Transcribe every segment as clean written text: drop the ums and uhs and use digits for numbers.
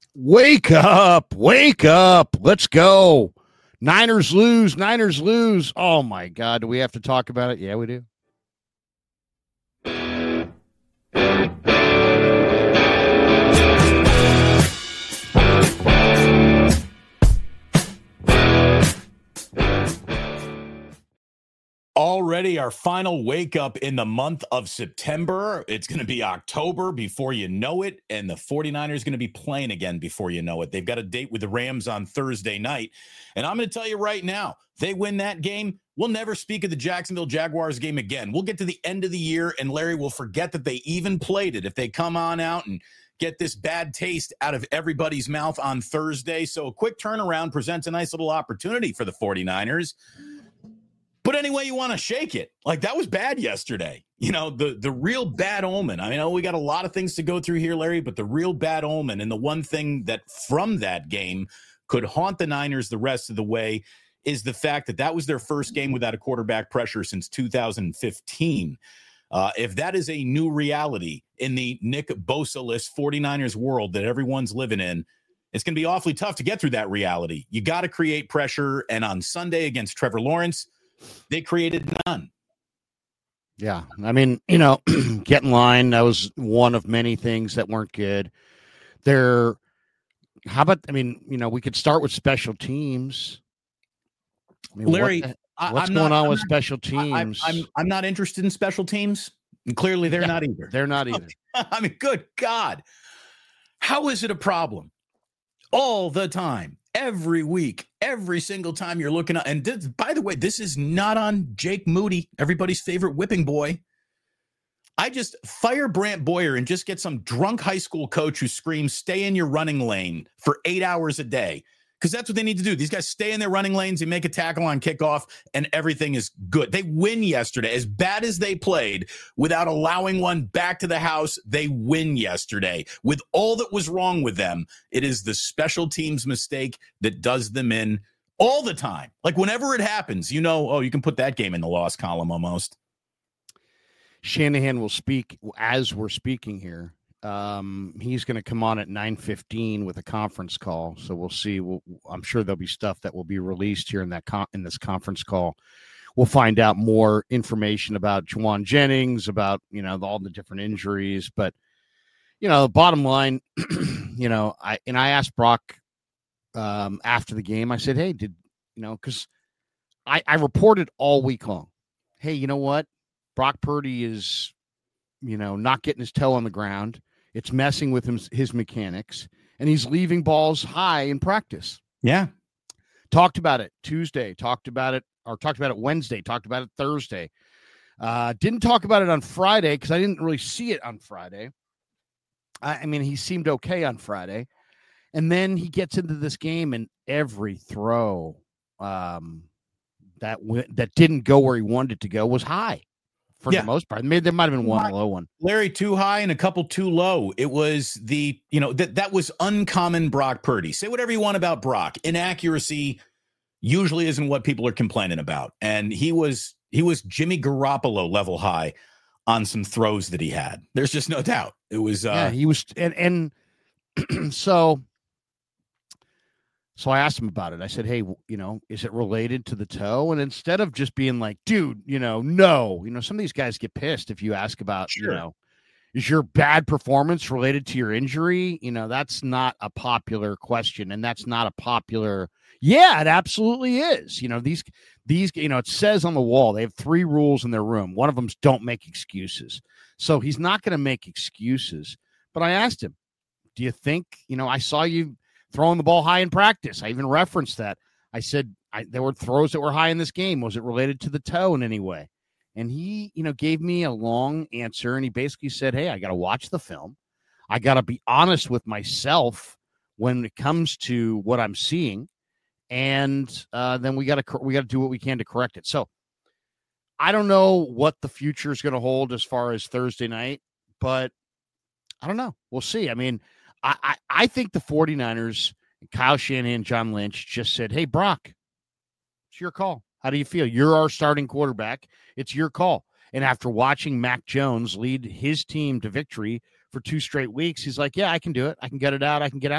Wake up. Wake up. Let's go. Niners lose. Niners lose. Oh, my God. Do we have to talk about it? Yeah, we do. Already our final wake up in the month of September. It's going to be October before you know it, and the 49ers going to be playing again before you know it. They've got a date with the Rams on Thursday night, and I'm going to tell you right now, they win that game, we'll never speak of the Jacksonville Jaguars game again. We'll get to the end of the year, and Larry will forget that they even played it if they come on out and get this bad taste out of everybody's mouth on Thursday. So a quick turnaround presents a nice little opportunity for the 49ers. But anyway, you want to shake it. Like, that was bad yesterday. You know, the real bad omen. I know we got a lot of things to go through here, Larry, but the real bad omen, and the one thing that from that game could haunt the Niners the rest of the way, is the fact that that was their first game without a quarterback pressure since 2015. If that is a new reality in the Nick Bosa-less 49ers world that everyone's living in, it's going to be awfully tough to get through that reality. You got to create pressure, and on Sunday against Trevor Lawrence, they created none. Yeah. I mean, you know, get in line. That was one of many things that weren't good. How about, I mean, you know, we could start with special teams. I mean, Larry, what's going on with special teams? I'm not interested in special teams. And clearly they're not either. They're not either. I mean, good God. How is it a problem? All the time. Every week, every single time you're looking at, and this, by the way, this is not on Jake Moody, everybody's favorite whipping boy. I just fire Brant Boyer and just get some drunk high school coach who screams, stay in your running lane for 8 hours a day. Because that's what they need to do. These guys stay in their running lanes, they make a tackle on kickoff, and everything is good. They win yesterday. As bad as they played, without allowing one back to the house, they win yesterday. With all that was wrong with them, it is the special teams mistake that does them in all the time. Like, whenever it happens, you know, oh, you can put that game in the loss column almost. Shanahan will speak as we're speaking here. He's going to come on at 9:15 with a conference call. So we'll see. I'm sure there'll be stuff that will be released here in this conference call. We'll find out more information about Juwan Jennings, about, you know, all the different injuries. But, you know, the bottom line, you know, I asked Brock after the game. I said, hey, because I reported all week long. Hey, you know what? Brock Purdy is, you know, not getting his toe on the ground. It's messing with his mechanics, and he's leaving balls high in practice. Yeah. Talked about it Tuesday, talked about it Wednesday, talked about it Thursday. Didn't talk about it on Friday because I didn't really see it on Friday. I mean, he seemed okay on Friday. And then he gets into this game, and every throw that didn't go where he wanted it to go was high. For the most part, maybe there might have been one low one. Larry, too high and a couple too low. It was that was uncommon Brock Purdy. Say whatever you want about Brock. Inaccuracy usually isn't what people are complaining about. And he was Jimmy Garoppolo level high on some throws that he had. There's just no doubt. It was he was and So I asked him about it. I said, hey, you know, is it related to the toe? And instead of just being like, dude, you know, no, you know, some of these guys get pissed if you ask about, you know, is your bad performance related to your injury? You know, that's not a popular question. And that's not a popular. Yeah, it absolutely is. You know, these, you know, it says on the wall, they have 3 rules in their room. One of them is don't make excuses. So he's not going to make excuses. But I asked him, do you think, you know, I saw you throwing the ball high in practice. I even referenced that. I said there were throws that were high in this game. Was it related to the toe in any way? And he, you know, gave me a long answer, and he basically said, hey, I got to watch the film. I got to be honest with myself when it comes to what I'm seeing. And then we got to do what we can to correct it. So I don't know what the future is going to hold as far as Thursday night, but I don't know. We'll see. I mean, I think the 49ers, Kyle Shanahan, John Lynch just said, hey, Brock, it's your call. How do you feel? You're our starting quarterback. It's your call. And after watching Mac Jones lead his team to victory for 2 straight weeks, he's like, yeah, I can do it. I can get it out. I can get out there.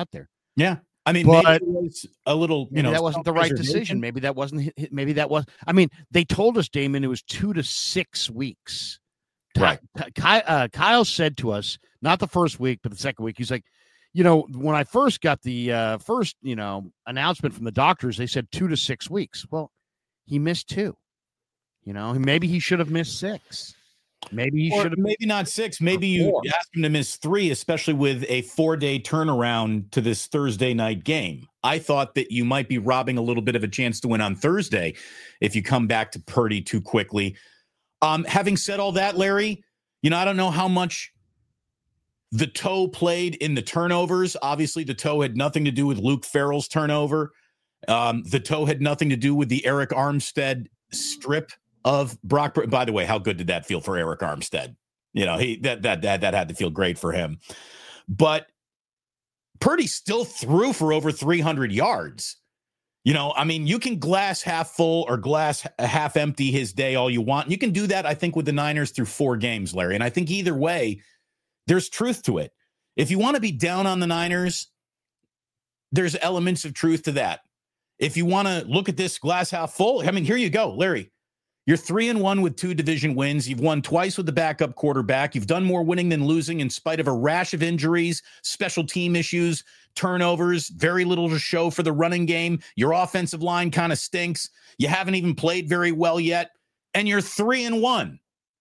Yeah. I mean, but maybe it was a little, that wasn't the right decision. Maybe that wasn't. Maybe that was. I mean, they told us, Damon, it was 2 to 6 weeks. Right. Kyle said to us, not the first week, but the second week, he's like, when I first got the first, announcement from the doctors, they said 2 to 6 weeks. Well, he missed 2. Maybe he should have missed 6. Maybe he should have. Maybe not 6. Maybe you asked him to miss 3, especially with a 4-day turnaround to this Thursday night game. I thought that you might be robbing a little bit of a chance to win on Thursday if you come back to Purdy too quickly. Having said all that, Larry, I don't know how much the toe played in the turnovers. Obviously, the toe had nothing to do with Luke Farrell's turnover. The toe had nothing to do with the Arik Armstead strip of Brock. By the way, how good did that feel for Arik Armstead? That had to feel great for him. But Purdy still threw for over 300 yards. You can glass half full or glass half empty his day all you want. You can do that, I think, with the Niners through 4 games, Larry. And I think either way, there's truth to it. If you want to be down on the Niners, there's elements of truth to that. If you want to look at this glass half full, here you go, Larry. You're 3-1 with 2 division wins. You've won twice with the backup quarterback. You've done more winning than losing in spite of a rash of injuries, special team issues, turnovers, very little to show for the running game. Your offensive line kind of stinks. You haven't even played very well yet, and you're 3-1.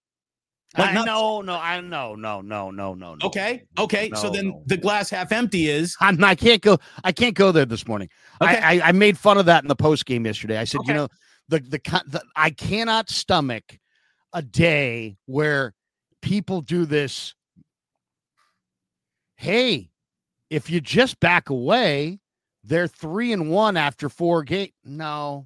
No. Okay. So then the glass half empty is. I can't go there this morning. Okay. I made fun of that in the post game yesterday. I said, okay. I cannot stomach a day where people do this. Hey, if you just back away, they're 3-1 after 4 games. No.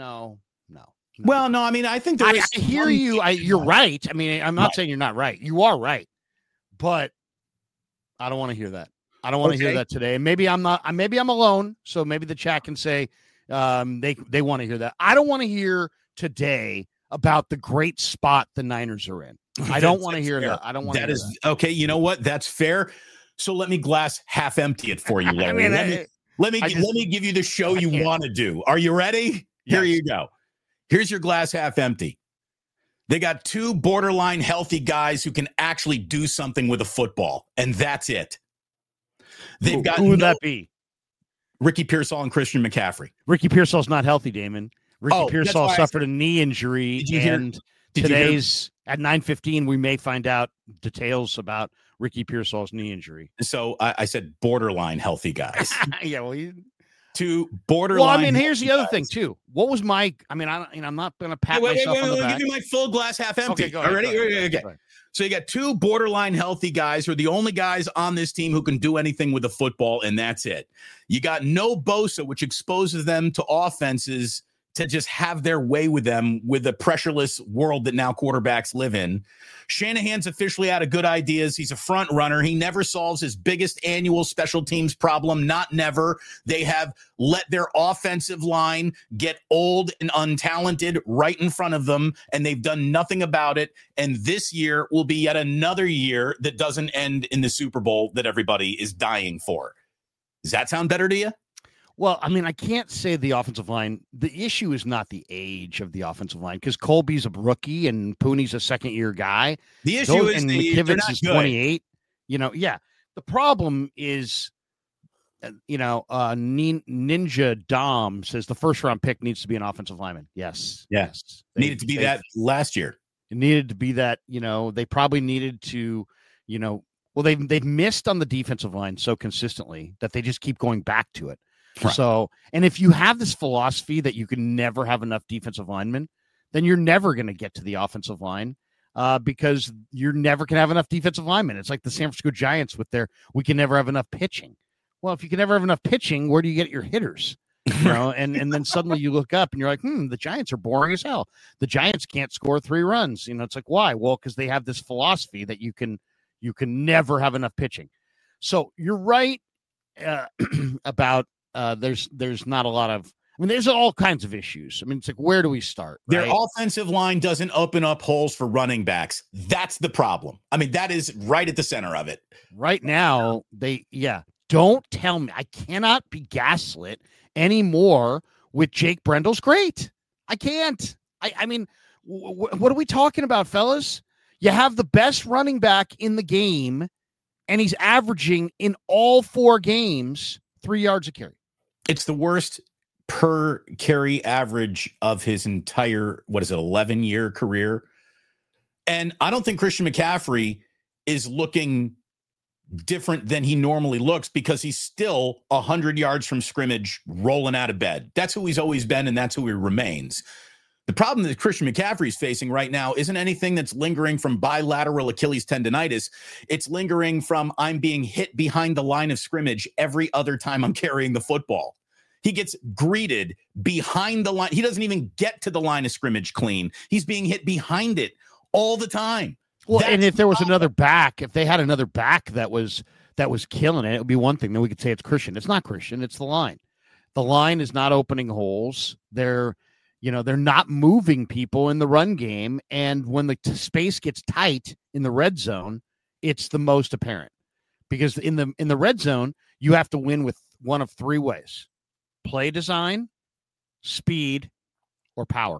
Well, no, I think there is. I hear you. You're right. I'm not saying you're not right. You are right, but I don't want to hear that. I don't want to hear that today. And maybe I'm not. Maybe I'm alone. So maybe the chat can say they want to hear that. I don't want to hear today about the great spot the Niners are in. I don't want to hear that. I don't want to hear that. Okay. You know what? That's fair. So let me glass half empty it for you, Larry. Let me give you the show you want to do. Are you ready? Yes. Here you go. Here's your glass half empty. They got 2 borderline healthy guys who can actually do something with a football, and that's it. They've got who would that be? Ricky Pearsall and Christian McCaffrey. Ricky Pearsall's not healthy, Damon. Ricky Pearsall suffered a knee injury, and today's at 9:15 we may find out details about Ricky Pearsall's knee injury. So I said borderline healthy guys. Yeah, well, 2 borderline. Well, here's the other thing too. What was my? I'm not going to pat myself on the back. Give me my full glass half empty. Okay, go ahead. Okay. So you got 2 borderline healthy guys who are the only guys on this team who can do anything with the football, and that's it. You got no Bosa, which exposes them to offenses to just have their way with them with the pressureless world that now quarterbacks live in. Shanahan's officially out of good ideas. He's a front runner. He never solves his biggest annual special teams problem. Not never. They have let their offensive line get old and untalented right in front of them, and they've done nothing about it. And this year will be yet another year that doesn't end in the Super Bowl that everybody is dying for. Does that sound better to you? Well, I can't say the offensive line. The issue is not the age of the offensive line because Colby's a rookie and Pooney's a second-year guy. The issue is McKivitz is 28. The problem is, Ninja Dom says the first-round pick needs to be an offensive lineman. Yes. Needed to be that last year. It needed to be that. They probably needed to. Well, they've missed on the defensive line so consistently that they just keep going back to it. Right. So, and if you have this philosophy that you can never have enough defensive linemen, then you're never going to get to the offensive line because you're never going to have enough defensive linemen. It's like the San Francisco Giants with their, we can never have enough pitching. Well, if you can never have enough pitching, where do you get your hitters? And then suddenly you look up and you're like, the Giants are boring as hell. The Giants can't score 3 runs. It's like, why? Well, because they have this philosophy that you can never have enough pitching. So you're right about, there's not a lot of, there's all kinds of issues. It's like, where do we start? Right? Their offensive line doesn't open up holes for running backs. That's the problem. That is right at the center of it. Right now, don't tell me. I cannot be gaslit anymore with Jake Brendel's great. I can't. I mean, what are we talking about, fellas? You have the best running back in the game, and he's averaging in all 4 games 3 yards a carry. It's the worst per carry average of his entire, 11-year career. And I don't think Christian McCaffrey is looking different than he normally looks because he's still 100 yards from scrimmage rolling out of bed. That's who he's always been, and that's who he remains. The problem that Christian McCaffrey is facing right now isn't anything that's lingering from bilateral Achilles tendonitis. It's lingering from I'm being hit behind the line of scrimmage every other time I'm carrying the football. He gets greeted behind the line. He doesn't even get to the line of scrimmage clean. He's being hit behind it all the time. Well, and if there was another back, if they had another back that was killing it, it would be one thing. Then we could say it's Christian. It's not Christian. It's the line. The line is not opening holes. They're not moving people in the run game. And when the space gets tight in the red zone, it's the most apparent because in the red zone, you have to win with one of 3 ways: play design, speed, or power.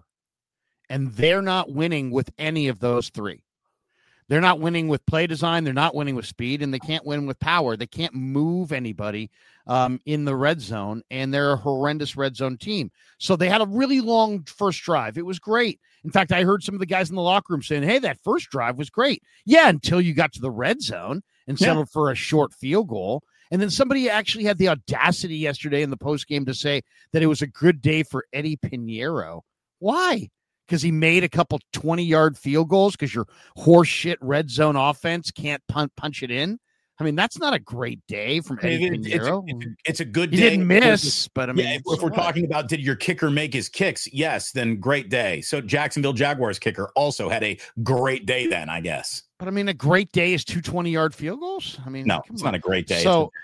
And they're not winning with any of those 3. They're not winning with play design. They're not winning with speed, and they can't win with power. They can't move anybody in the red zone, and they're a horrendous red zone team. So they had a really long first drive. It was great. In fact, I heard some of the guys in the locker room saying, hey, that first drive was great. Yeah, until you got to the red zone and settled for a short field goal. And then somebody actually had the audacity yesterday in the postgame to say that it was a good day for Eddie Pinheiro. Why? Because he made a couple 20-yard field goals because your horseshit red zone offense can't punch it in. I mean, that's not a great day from Eddie Pinheiro. It's a good day. He didn't miss, but I mean, if we're talking about did your kicker make his kicks? Yes, then great day. So Jacksonville Jaguars kicker also had a great day then, I guess. But I mean, a great day is 2 20-yard field goals. I mean, no, it's not a great day.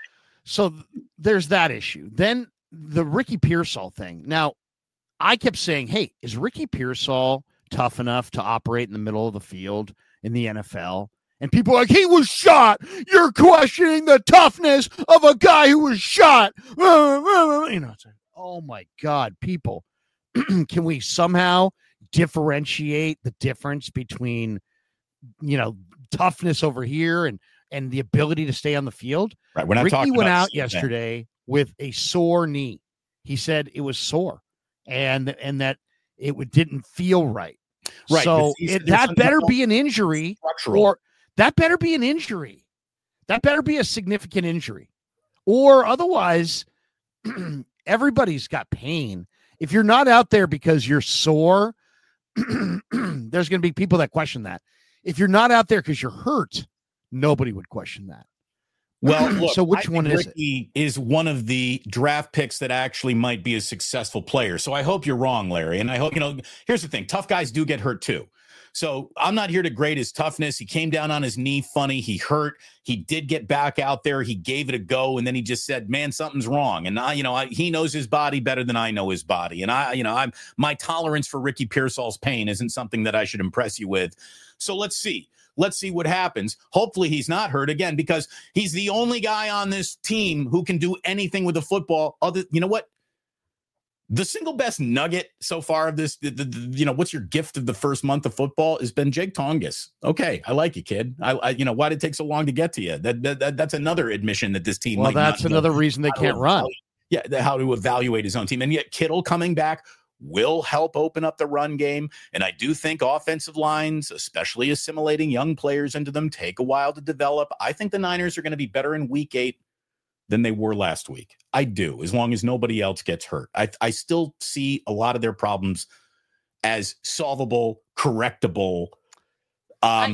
So there's that issue. Then the Ricky Pearsall thing. Now, I kept saying, hey, is Ricky Pearsall tough enough to operate in the middle of the field in the NFL? And people are like, he was shot. You're questioning the toughness of a guy who was shot. It's like, oh my God, people, can we somehow differentiate the difference between, toughness over here and the ability to stay on the field? Right. We're not Ricky talking went about out yesterday with a sore knee. He said it was sore. And that it didn't feel right. Right. So that better be an injury, or that better be an injury. That better be a significant injury, or otherwise, everybody's got pain. If you're not out there because you're sore, there's going to be people that question that. If you're not out there because you're hurt, nobody would question that. Well, look, so which one is Ricky it? Is one of the draft picks that actually might be a successful player. So I hope you're wrong, Larry. And I hope, here's the thing. Tough guys do get hurt too. So I'm not here to grade his toughness. He came down on his knee funny. He hurt. He did get back out there. He gave it a go. And then he just said, man, something's wrong. And he knows his body better than I know his body. And my tolerance for Ricky Pearsall's pain isn't something that I should impress you with. So let's see. Let's see what happens. Hopefully he's not hurt again, because he's the only guy on this team who can do anything with the football. You know what? The single best nugget so far of this, what's your gift of the first month of football has been Jake Tongas. Okay, I like you, kid. Why did it take so long to get to you? That's another admission that this team. Well, that's another reason they can't run. Yeah, how to evaluate his own team, and yet Kittle coming back will help open up the run game. And I do think offensive lines, especially assimilating young players into them, take a while to develop. I think the Niners are going to be better in week 8 than they were last week. I do, as long as nobody else gets hurt. I still see a lot of their problems as solvable, correctable. I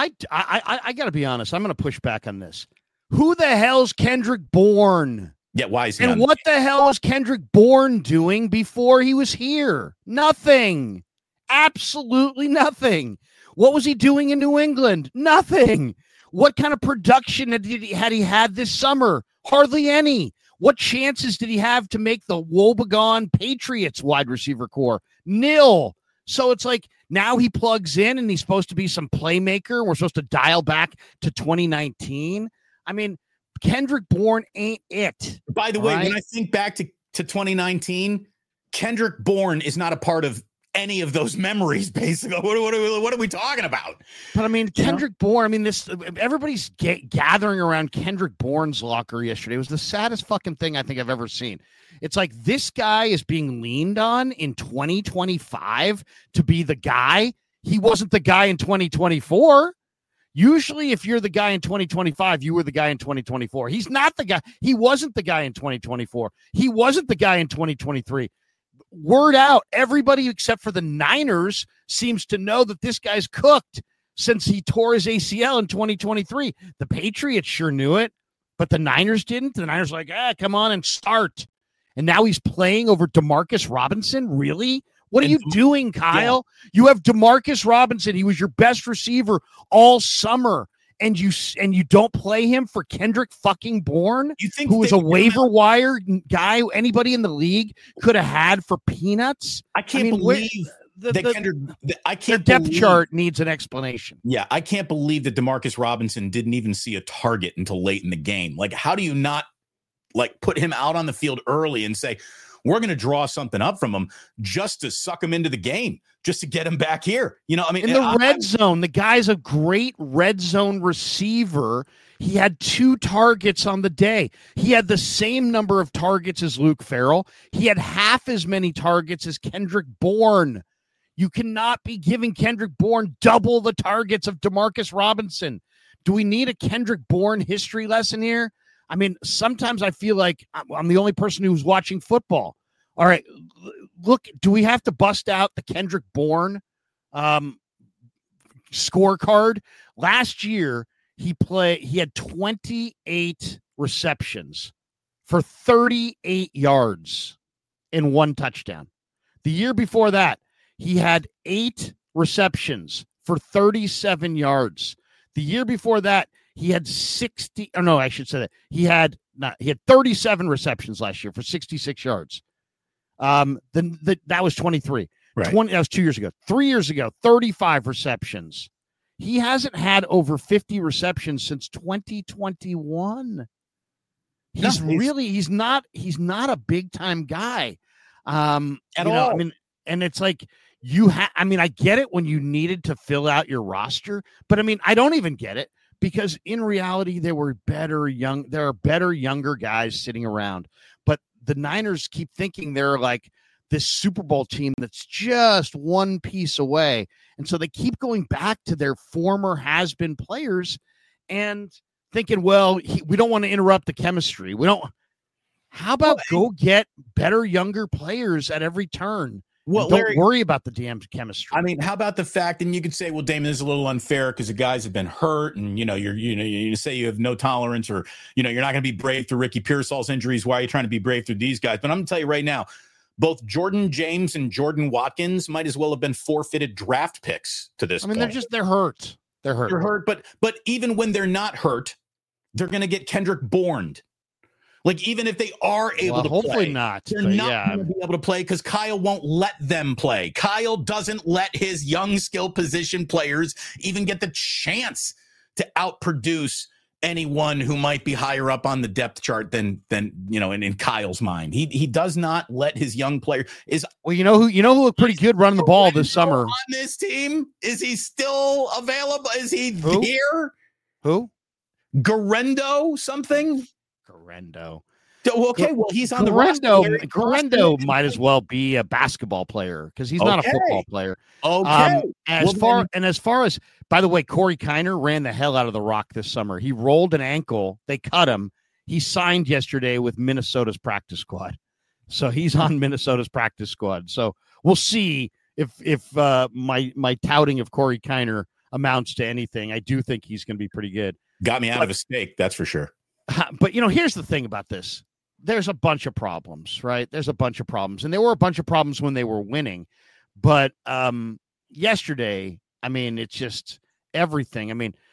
got to be honest. I'm going to push back on this. Who the hell's Kendrick Bourne? Yeah, why is he? And what the hell was Kendrick Bourne doing before he was here? Nothing. Absolutely nothing. What was he doing in New England? Nothing. What kind of production had he had this summer? Hardly any. What chances did he have to make the woebegone Patriots wide receiver core? Nil. So it's like now he plugs in and he's supposed to be some playmaker. We're supposed to dial back to 2019. I mean, Kendrick Bourne ain't it. By the way, when I think back to 2019, Kendrick Bourne is not a part of any of those memories, basically. What are we talking about? But I mean, Kendrick Bourne, I mean, everybody's gathering around Kendrick Bourne's locker yesterday. It was the saddest fucking thing I think I've ever seen. It's like this guy is being leaned on in 2025 to be the guy. He wasn't the guy in 2024. Usually, if you're the guy in 2025, you were the guy in 2024. He's not the guy. He wasn't the guy in 2024. He wasn't the guy in 2023. Word out, everybody except for the Niners seems to know that this guy's cooked since he tore his ACL in 2023. The Patriots sure knew it, but the Niners didn't. The Niners were like, come on and start. And now he's playing over DeMarcus Robinson? Really? What are you doing, Kyle? Yeah. You have DeMarcus Robinson. He was your best receiver all summer. And you don't play him for Kendrick fucking Bourne, who was a waiver wire guy anybody in the league could have had for peanuts. I can't believe that Kendrick. Their depth chart needs an explanation. Yeah, I can't believe that DeMarcus Robinson didn't even see a target until late in the game. Like, how do you not put him out on the field early and say, we're going to draw something up from him just to suck him into the game, just to get him back here. In the red zone, the guy's a great red zone receiver. He had 2 targets on the day. He had the same number of targets as Luke Farrell. He had half as many targets as Kendrick Bourne. You cannot be giving Kendrick Bourne double the targets of DeMarcus Robinson. Do we need a Kendrick Bourne history lesson here? I mean, sometimes I feel like I'm the only person who's watching football. All right, look, do we have to bust out the Kendrick Bourne scorecard? Last year, he had 28 receptions for 38 yards and 1 touchdown. The year before that, he had 8 receptions for 37 yards. The year before that, he had 37 receptions last year for 66 yards. That was 23. Right. That was 2 years ago. 3 years ago, 35 receptions. He hasn't had over 50 receptions since 2021. He's not a big time guy. At all. I mean, and it's like I get it when you needed to fill out your roster, but I mean, I don't even get it. Because in reality, there are better younger guys sitting around. But the Niners keep thinking they're like this Super Bowl team that's just one piece away. And so they keep going back to their former has-been players and thinking, well, we don't want to interrupt the chemistry. How about go get better younger players at every turn? Well, don't worry about the damn chemistry. I mean, how about the fact, and you could say, well, Damon, this is a little unfair because the guys have been hurt, and you say you have no tolerance, or you're not going to be brave through Ricky Pearsall's injuries. Why are you trying to be brave through these guys? But I'm going to tell you right now, both Jordan James and Jordan Watkins might as well have been forfeited draft picks to this. I mean, point. they're hurt. They're hurt. But even when they're not hurt, they're going to get Kendrick Bourne. Like, even if they are able to hopefully play, not. They're not going to be able to play because Kyle won't let them play. Kyle doesn't let his young skill position players even get the chance to outproduce anyone who might be higher up on the depth chart than in Kyle's mind. He does not let his young player you know who looked pretty good running the ball this summer on this team. Is he still available? Is he here? Who? Guerendo something? Guerendo. Okay, well, he's on Guerendo might as well be a basketball player because he's not a football player. Okay. As far as, by the way, Corey Kiner ran the hell out of the rock this summer. He rolled an ankle. They cut him. He signed yesterday with Minnesota's practice squad. So he's on Minnesota's practice squad. So we'll see if my touting of Corey Kiner amounts to anything. I do think he's going to be pretty good. Got me out of a steak, that's for sure. But, here's the thing about this. There's a bunch of problems, right? There's a bunch of problems. And there were a bunch of problems when they were winning. But yesterday, I mean, it's just everything. I mean,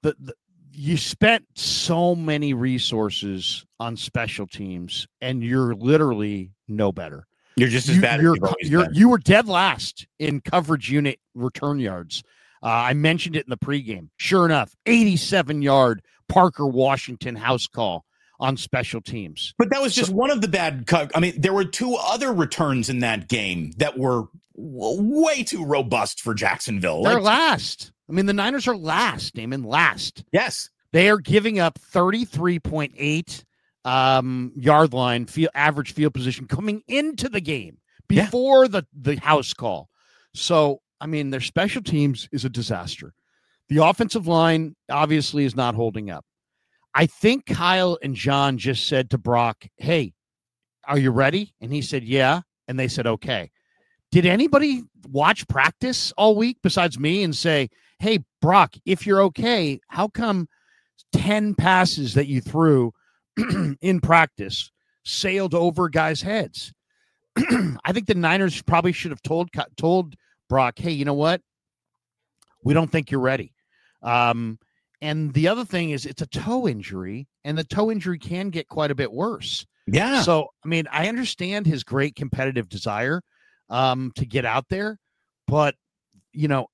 you spent so many resources on special teams, and you're literally no better. You're just as bad as you've always been. You were dead last in coverage unit return yards. I mentioned it in the pregame. Sure enough, 87-yard Parker Washington house call on special teams. But that was just one of the bad. I mean, there were two other returns in that game that were way too robust for Jacksonville. They're last. I mean, the Niners are last, Damon, last. Yes. They are giving up 33.8 yard line average field position coming into the game before the house call. So, I mean, their special teams is a disaster. The offensive line obviously is not holding up. I think Kyle and John just said to Brock, hey, are you ready? And he said, yeah. And they said, okay. Did anybody watch practice all week besides me and say, hey, Brock, if you're okay, how come 10 passes that you threw in practice sailed over guys' heads? I think the Niners probably should have told Brock, hey, you know what? We don't think you're ready. And the other thing is it's a toe injury, and the toe injury can get quite a bit worse. Yeah. So, I mean, I understand his great competitive desire to get out there, but, you know,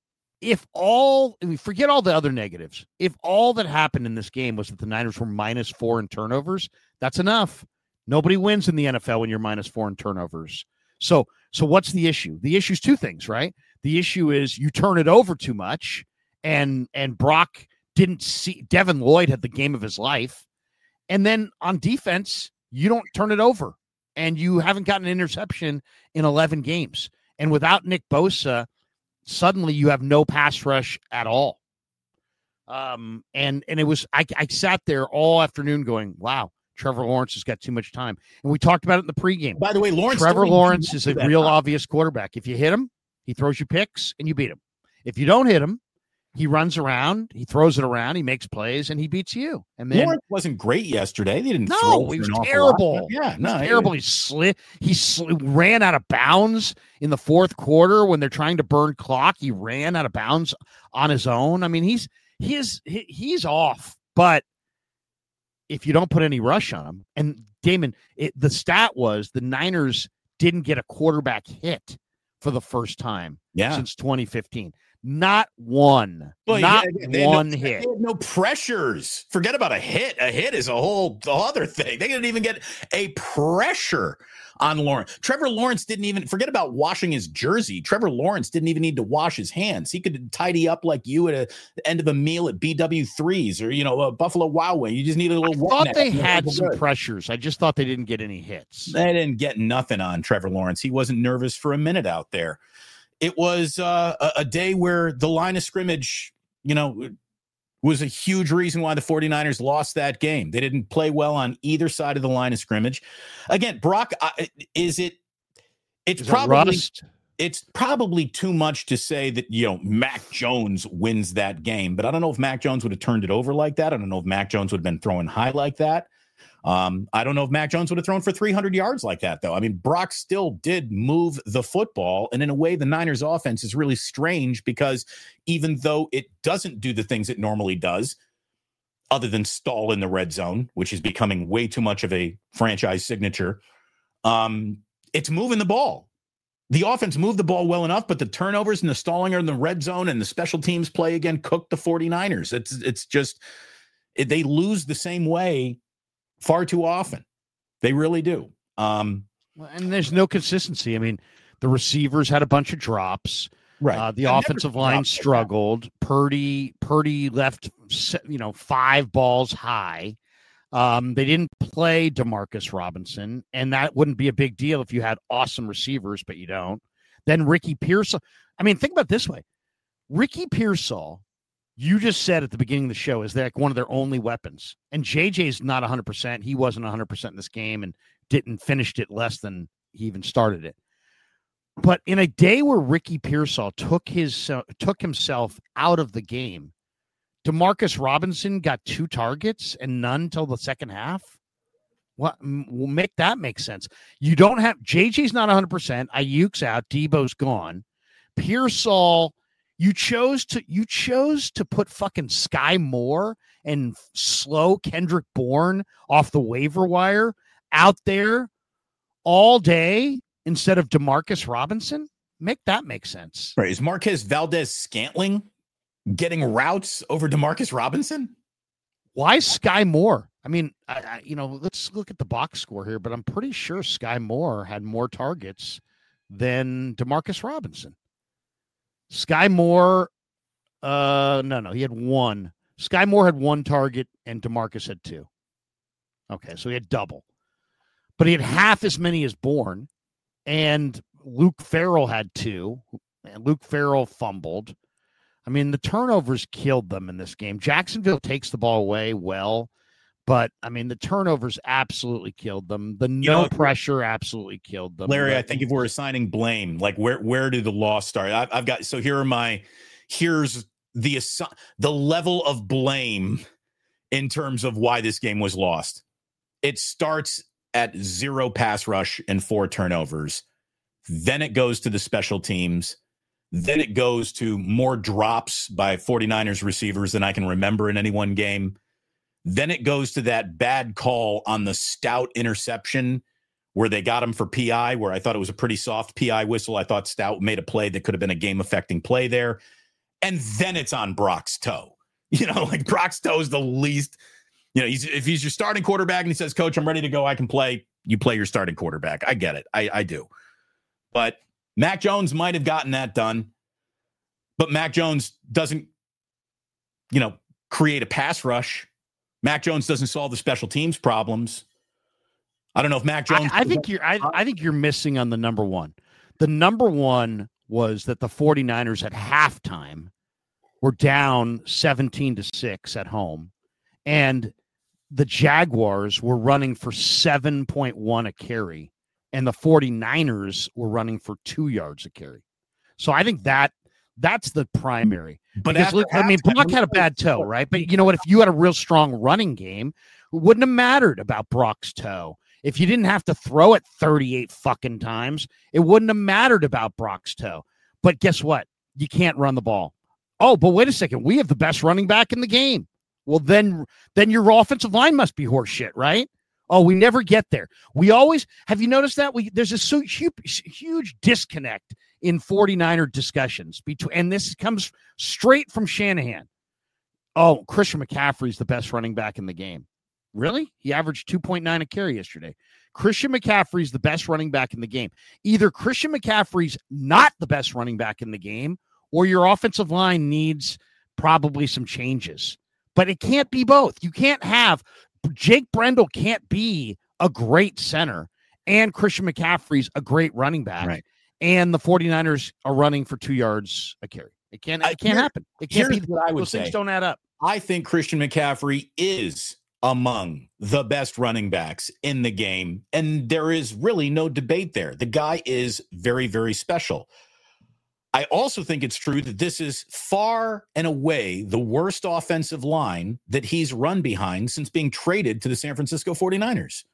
forget all the other negatives. If all that happened in this game was that the Niners were -4 in turnovers, that's enough. Nobody wins in the NFL when you're -4 in turnovers. So what's the issue? The issue is two things, right? The issue is you turn it over too much, and Brock didn't see. Devin Lloyd had the game of his life. And then on defense, you don't turn it over, and you haven't gotten an interception in 11 games. And without Nick Bosa, suddenly you have no pass rush at all. And it was, I sat there all afternoon going, wow, Trevor Lawrence has got too much time. And we talked about it in the pregame. By the way, Trevor Lawrence is a real obvious quarterback. If you hit him, he throws you picks and you beat him. If you don't hit him, he runs around, he throws it around, he makes plays, and he beats you. And then Lawrence wasn't great yesterday. They didn't no, throw he was an terrible. Yeah, no, terrible. He ran out of bounds in the fourth quarter when they're trying to burn clock. He ran out of bounds on his own. I mean, he's off. But if you don't put any rush on him, and Damon, the stat was the Niners didn't get a quarterback hit for the first time since 2015. Not one. Not one hit. They had no pressures. Forget about a hit. A hit is a whole other thing. They didn't even get a pressure on Lawrence. Trevor Lawrence didn't even forget about washing his jersey. Trevor Lawrence didn't even need to wash his hands. He could tidy up like you at the end of a meal at BW3s or, a Buffalo Wild Wing. You just need a little. I thought they had some pressures. I just thought they didn't get any hits. They didn't get nothing on Trevor Lawrence. He wasn't nervous for a minute out there. It was a day where the line of scrimmage, was a huge reason why the 49ers lost that game. They didn't play well on either side of the line of scrimmage. Again, Brock, it's probably too much to say that, Mac Jones wins that game, but I don't know if Mac Jones would have turned it over like that. I don't know if Mac Jones would have been throwing high like that. I don't know if Mac Jones would have thrown for 300 yards like that, though. I mean, Brock still did move the football. And in a way, the Niners offense is really strange because even though it doesn't do the things it normally does, other than stall in the red zone, which is becoming way too much of a franchise signature, it's moving the ball. The offense moved the ball well enough, but the turnovers and the stalling are in the red zone and the special teams play again cooked the 49ers. It's just they lose the same way far too often. They really do. And there's no consistency. I mean, the receivers had a bunch of drops. Right. The offensive line struggled. Purdy left, 5 balls high. They didn't play DeMarcus Robinson, and that wouldn't be a big deal if you had awesome receivers, but you don't. Then Ricky Pearsall. I mean, think about it this way. Ricky Pearsall, you just said at the beginning of the show, is like one of their only weapons. And JJ's not 100%. He wasn't 100% in this game and finished it less than he even started it. But in a day where Ricky Pearsall took himself out of the game, DeMarcus Robinson got 2 targets and none till the second half. What will make that make sense? You don't have JJ's not 100%. Ayuk's out. Debo's gone. Pearsall. You chose to put fucking Sky Moore and slow Kendrick Bourne off the waiver wire out there all day instead of DeMarcus Robinson. Make that make sense. Right. Is Marquez Valdez-Scantling getting routes over DeMarcus Robinson? Why Sky Moore? I mean, let's look at the box score here, but I'm pretty sure Sky Moore had more targets than Demarcus Robinson. Sky Moore, no, he had one. Sky Moore had one target and Demarcus had two. Okay, so he had double. But he had half as many as Bourne, and Luke Farrell had two, and Luke Farrell fumbled. I mean, the turnovers killed them in this game. Jacksonville takes the ball away well, but, I mean, the turnovers absolutely killed them. The pressure absolutely killed them. Larry, I think if we're assigning blame, like where did the loss start? I've got, so here's the level of blame in terms of why this game was lost. It starts at 0 pass rush and 4 turnovers. Then it goes to the special teams. Then it goes to more drops by 49ers receivers than I can remember in any one game. Then it goes to that bad call on the Stout interception where they got him for PI, where I thought it was a pretty soft PI whistle. I thought Stout made a play that could have been a game-affecting play there. And then it's on Brock's toe. Like Brock's toe is the least, if he's your starting quarterback and he says, Coach, I'm ready to go, I can play, you play your starting quarterback. I get it. I do. But Mac Jones might have gotten that done. But Mac Jones doesn't, create a pass rush. Mac Jones doesn't solve the special teams problems. I don't know if Mac Jones. I think you're missing on the number one. The number one was that the 49ers at halftime were down 17-6 at home, and the Jaguars were running for 7.1 a carry, and the 49ers were running for 2 yards a carry. So I think that's the primary. But Brock had a bad toe, right? But you know what? If you had a real strong running game, it wouldn't have mattered about Brock's toe. If you didn't have to throw it 38 fucking times, it wouldn't have mattered about Brock's toe. But guess what? You can't run the ball. Oh, but wait a second. We have the best running back in the game. Well, then your offensive line must be horseshit, right? Oh, we never get there. We always have you noticed that there's a huge disconnect in 49er discussions and this comes straight from Shanahan. Oh, Christian McCaffrey's the best running back in the game. Really? He averaged 2.9 a carry yesterday. Christian McCaffrey's the best running back in the game. Either Christian McCaffrey's not the best running back in the game, or your offensive line needs probably some changes. But it can't be both. You can't have Jake Brendel can't be a great center and Christian McCaffrey's a great running back. Right. And the 49ers are running for 2 yards a carry. It can't happen. It can't be. What I would say. Things don't add up. I think Christian McCaffrey is among the best running backs in the game. And there is really no debate there. The guy is very, very special. I also think it's true that this is far and away the worst offensive line that he's run behind since being traded to the San Francisco 49ers.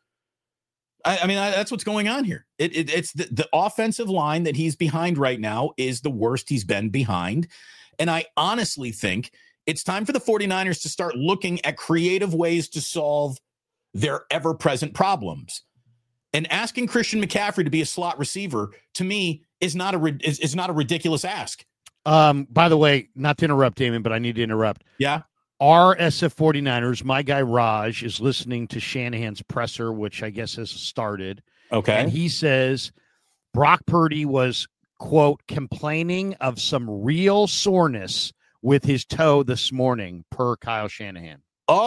I mean, that's what's going on here. It's the offensive line that he's behind right now is the worst he's been behind. And I honestly think it's time for the 49ers to start looking at creative ways to solve their ever-present problems. And asking Christian McCaffrey to be a slot receiver, to me, is not a ridiculous ask. By the way, not to interrupt, Damon, but I need to interrupt. Yeah. Our SF 49ers, my guy Raj, is listening to Shanahan's presser, which I guess has started. Okay. And he says Brock Purdy was, quote, complaining of some real soreness with his toe this morning, per Kyle Shanahan.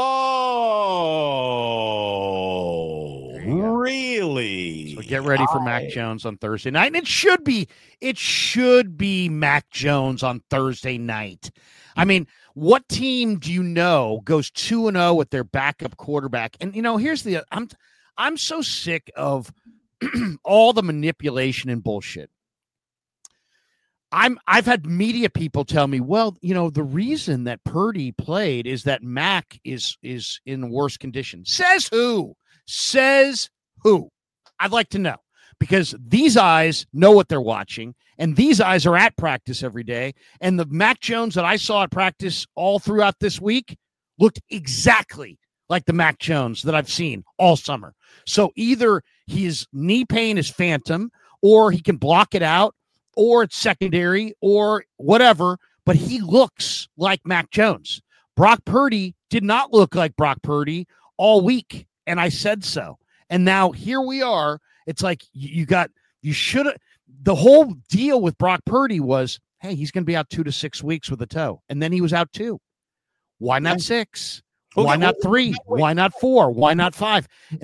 Oh, really? So get ready for Mac Jones on Thursday night. And it should be Mac Jones on Thursday night. I mean, what team do you know goes 2-0 with their backup quarterback? And here's I'm so sick of all the manipulation and bullshit. I've had media people tell me, well, the reason that Purdy played is that Mac is in worse condition. Says who? I'd like to know, because these eyes know what they're watching, and these eyes are at practice every day. And the Mac Jones that I saw at practice all throughout this week looked exactly like the Mac Jones that I've seen all summer. So either his knee pain is phantom, or he can block it out, or it's secondary, or whatever, but he looks like Mac Jones. Brock Purdy did not look like Brock Purdy all week, and I said so. And now here we are. It's like you should have. The whole deal with Brock Purdy was, hey, he's going to be out 2 to 6 weeks with a toe, and then he was out 2. Why not 6? Why not 3? Why not 4? Why not 5? And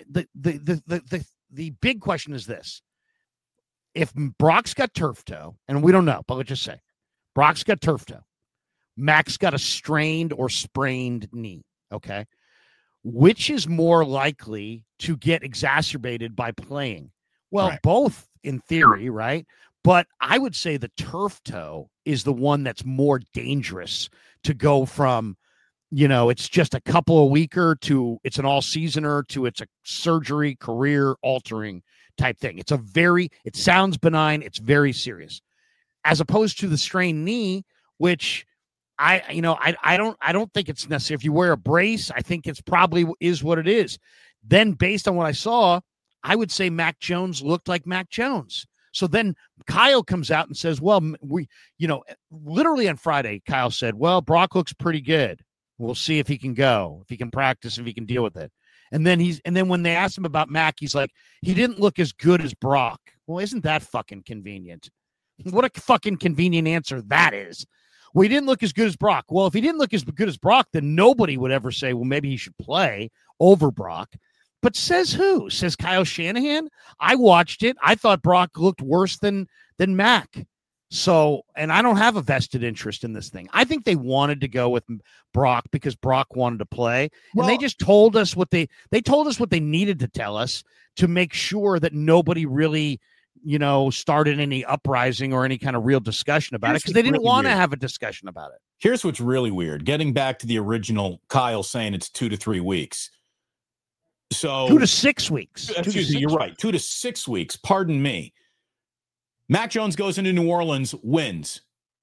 the big question is this: if Brock's got turf toe, and we don't know, but let's just say Brock's got turf toe, Mac's got a strained or sprained knee. Okay, which is more likely to get exacerbated by playing? Well, right. Both in theory, right? But I would say the turf toe is the one that's more dangerous to go from, it's just a couple of weeker to it's an all seasoner to it's a surgery, career altering type thing. It sounds benign. It's very serious, as opposed to the strained knee, which I don't think it's necessary. If you wear a brace, I think it's probably is what it is. Then based on what I saw, I would say Mac Jones looked like Mac Jones. So then Kyle comes out and says, well, literally on Friday, Kyle said, well, Brock looks pretty good. We'll see if he can go, if he can practice, if he can deal with it. And then when they asked him about Mac, he's like, he didn't look as good as Brock. Well, isn't that fucking convenient? What a fucking convenient answer that is. Well, he didn't look as good as Brock. Well, if he didn't look as good as Brock, then nobody would ever say, well, maybe he should play over Brock. But says who? Says Kyle Shanahan? I watched it. I thought Brock looked worse than Mac. So, and I don't have a vested interest in this thing. I think they wanted to go with Brock because Brock wanted to play. And they just told us what they told us what they needed to tell us to make sure that nobody really, started any uprising or any kind of real discussion about it, because they didn't want to have a discussion about it. Here's what's really weird. Getting back to the original Kyle saying it's 2 to 3 weeks. So 2 to 6 weeks. You're right. 2 to 6 weeks. Pardon me. Mac Jones goes into New Orleans, wins.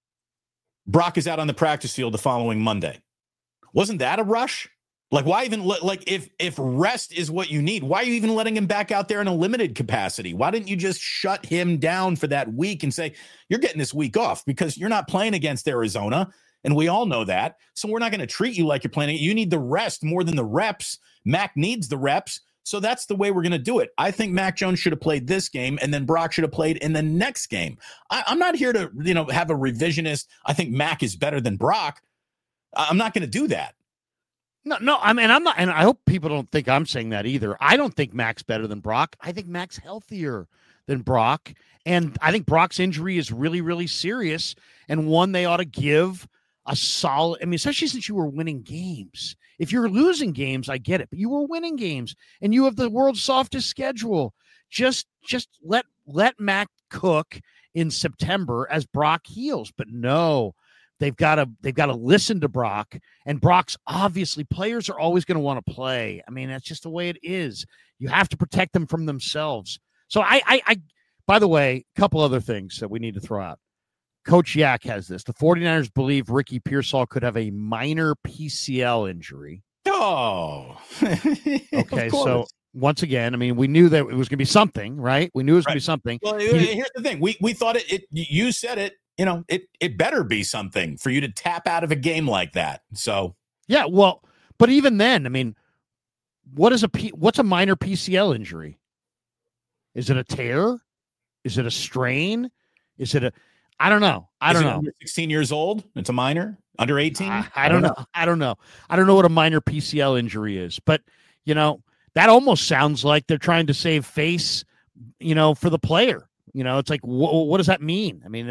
Brock is out on the practice field the following Monday. Wasn't that a rush? Like, why even if rest is what you need, why are you even letting him back out there in a limited capacity? Why didn't you just shut him down for that week and say, you're getting this week off because you're not playing against Arizona? And we all know that. So we're not going to treat you like you're playing. You need the rest more than the reps. Mac needs the reps. So that's the way we're going to do it. I think Mac Jones should have played this game, and then Brock should have played in the next game. I'm not here to, have a revisionist. I think Mac is better than Brock. I'm not going to do that. No. I mean, I'm not, and I hope people don't think I'm saying that either. I don't think Mac's better than Brock. I think Mac's healthier than Brock, and I think Brock's injury is really, really serious, and one they ought to give a solid. I mean, especially since you were winning games. If you're losing games, I get it, but you were winning games, and you have the world's softest schedule. Just let Mac cook in September as Brock heals. But no, they've got to listen to Brock, and Brock's obviously players are always going to want to play. I mean, that's just the way it is. You have to protect them from themselves. So I by the way, a couple other things that we need to throw out. Coach Yak has this. The 49ers believe Ricky Pearsall could have a minor PCL injury. Oh. Okay, so once again, I mean, we knew that it was going to be something, right? We knew it was going to be something. Well, here's the thing. We thought it you said it, it better be something for you to tap out of a game like that. So, yeah, well, but even then, I mean, what's a minor PCL injury? Is it a tear? Is it a strain? Is it I don't know. I don't know. Under 16 years old? It's a minor? Under 18? I don't know. I don't know. I don't know what a minor PCL injury is. But, that almost sounds like they're trying to save face, for the player. It's like, what does that mean? I mean,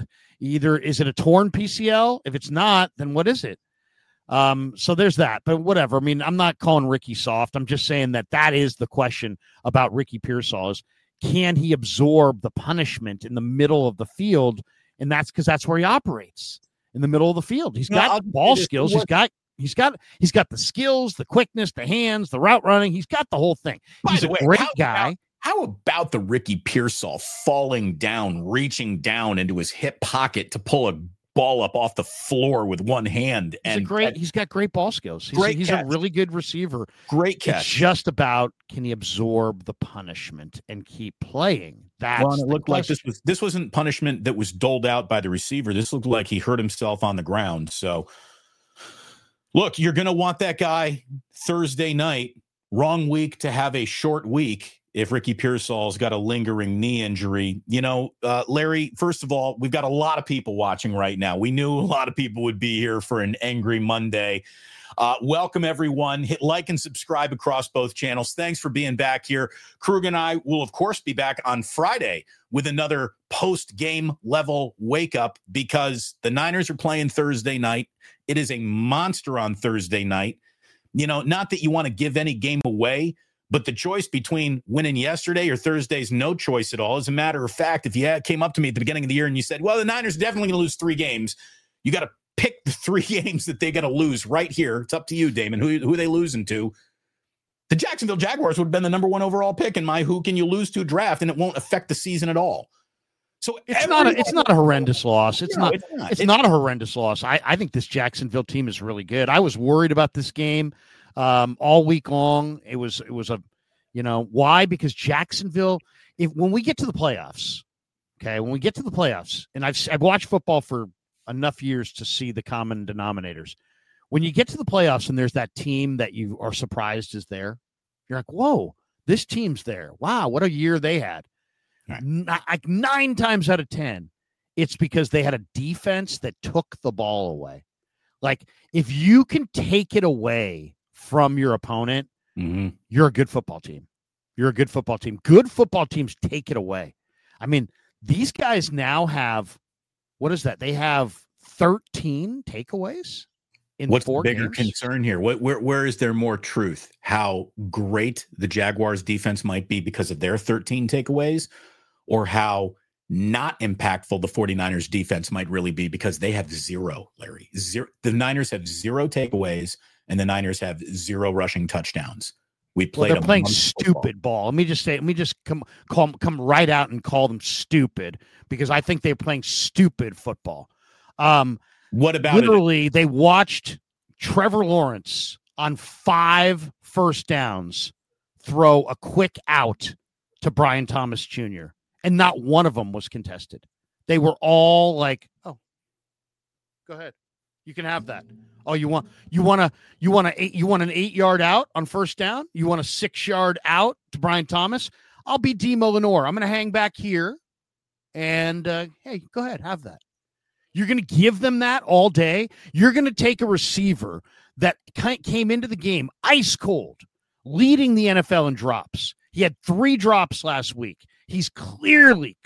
is it a torn PCL? If it's not, then what is it? So there's that. But whatever. I mean, I'm not calling Ricky soft. I'm just saying that is the question about Ricky Pearsall is, can he absorb the punishment in the middle of the field? And that's because that's where he operates, in the middle of the field. He's got ball skills. He's got the skills, the quickness, the hands, the route running. He's got the whole thing. He's a great guy. How about the Ricky Pearsall falling down, reaching down into his hip pocket to pull a ball up off the floor with one hand? He's got great ball skills. He's a really good receiver. Great catch. It's just about, can he absorb the punishment and keep playing? That's it looked like this wasn't punishment that was doled out by the receiver. This looked like he hurt himself on the ground. So Look, you're going to want that guy Thursday night. Wrong week to have a short week if Ricky Pearsall's got a lingering knee injury. Larry, first of all, we've got a lot of people watching right now. We knew a lot of people would be here for an Angry Monday. Welcome, everyone. Hit like and subscribe across both channels. Thanks for being back here. Krug and I will, of course, be back on Friday with another post-game level wake-up because the Niners are playing Thursday night. It is a monster on Thursday night. Not that you want to give any game away, but the choice between winning yesterday or Thursday's no choice at all. As a matter of fact, if you came up to me at the beginning of the year and you said, well, the Niners are definitely going to lose 3 games, you got to pick the 3 games that they got to lose right here. It's up to you, Damon, who they losing to. The Jacksonville Jaguars would have been the number 1 overall pick in my who can you lose to draft, and it won't affect the season at all. So it's not a horrendous loss. It's not a horrendous loss. I think this Jacksonville team is really good. I was worried about this game all week long. It was why? Because Jacksonville, when we get to the playoffs, and I've watched football for enough years to see the common denominators. When you get to the playoffs and there's that team that you are surprised is there, you're like, whoa, this team's there. Wow, what a year they had. Right. Like 9 times out of 10, it's because they had a defense that took the ball away. Like, if you can take it away from your opponent, you're a good football team. You're a good football team. Good football teams take it away. I mean, these guys now have, what is that? They have 13 takeaways in What's 4 the bigger games? Concern here? Where is there more truth? How great the Jaguars defense might be because of their 13 takeaways, or how not impactful the 49ers defense might really be because they have 0, Larry. 0. The Niners have 0 takeaways, and the Niners have 0 rushing touchdowns. They're playing stupid ball. Let me just come right out and call them stupid because I think they're playing stupid football. What about literally? They watched Trevor Lawrence on 5 first downs throw a quick out to Brian Thomas Jr., and not one of them was contested. They were all like, "Oh, go ahead, you can have that." Oh, you want an 8-yard out on first down? You want a 6-yard out to Brian Thomas? I'll be Demo Lenore. I'm going to hang back here, and hey, go ahead, have that. You're going to give them that all day. You're going to take a receiver that came into the game ice cold, leading the NFL in drops. He had 3 drops last week. He's clearly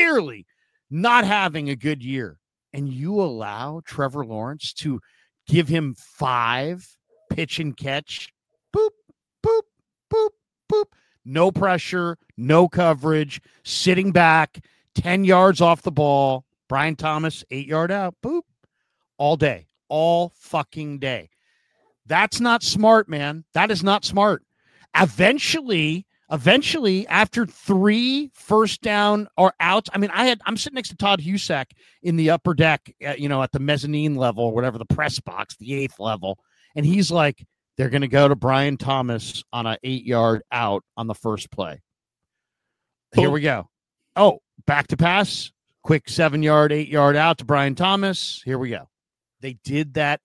not having a good year. And you allow Trevor Lawrence to give him 5 pitch and catch, boop, boop, boop, boop. No pressure, no coverage, sitting back, 10 yards off the ball. Brian Thomas, 8-yard out, boop, all day, all fucking day. That's not smart, man. That is not smart. Eventually, after 3 first down or outs, I mean, I'm sitting next to Todd Husak in the upper deck, at the mezzanine level or whatever, the press box, the 8th level. And he's like, they're going to go to Brian Thomas on an 8-yard out on the first play. Here we go. Oh, back to pass. Quick 7-yard, 8-yard out to Brian Thomas. Here we go. They did that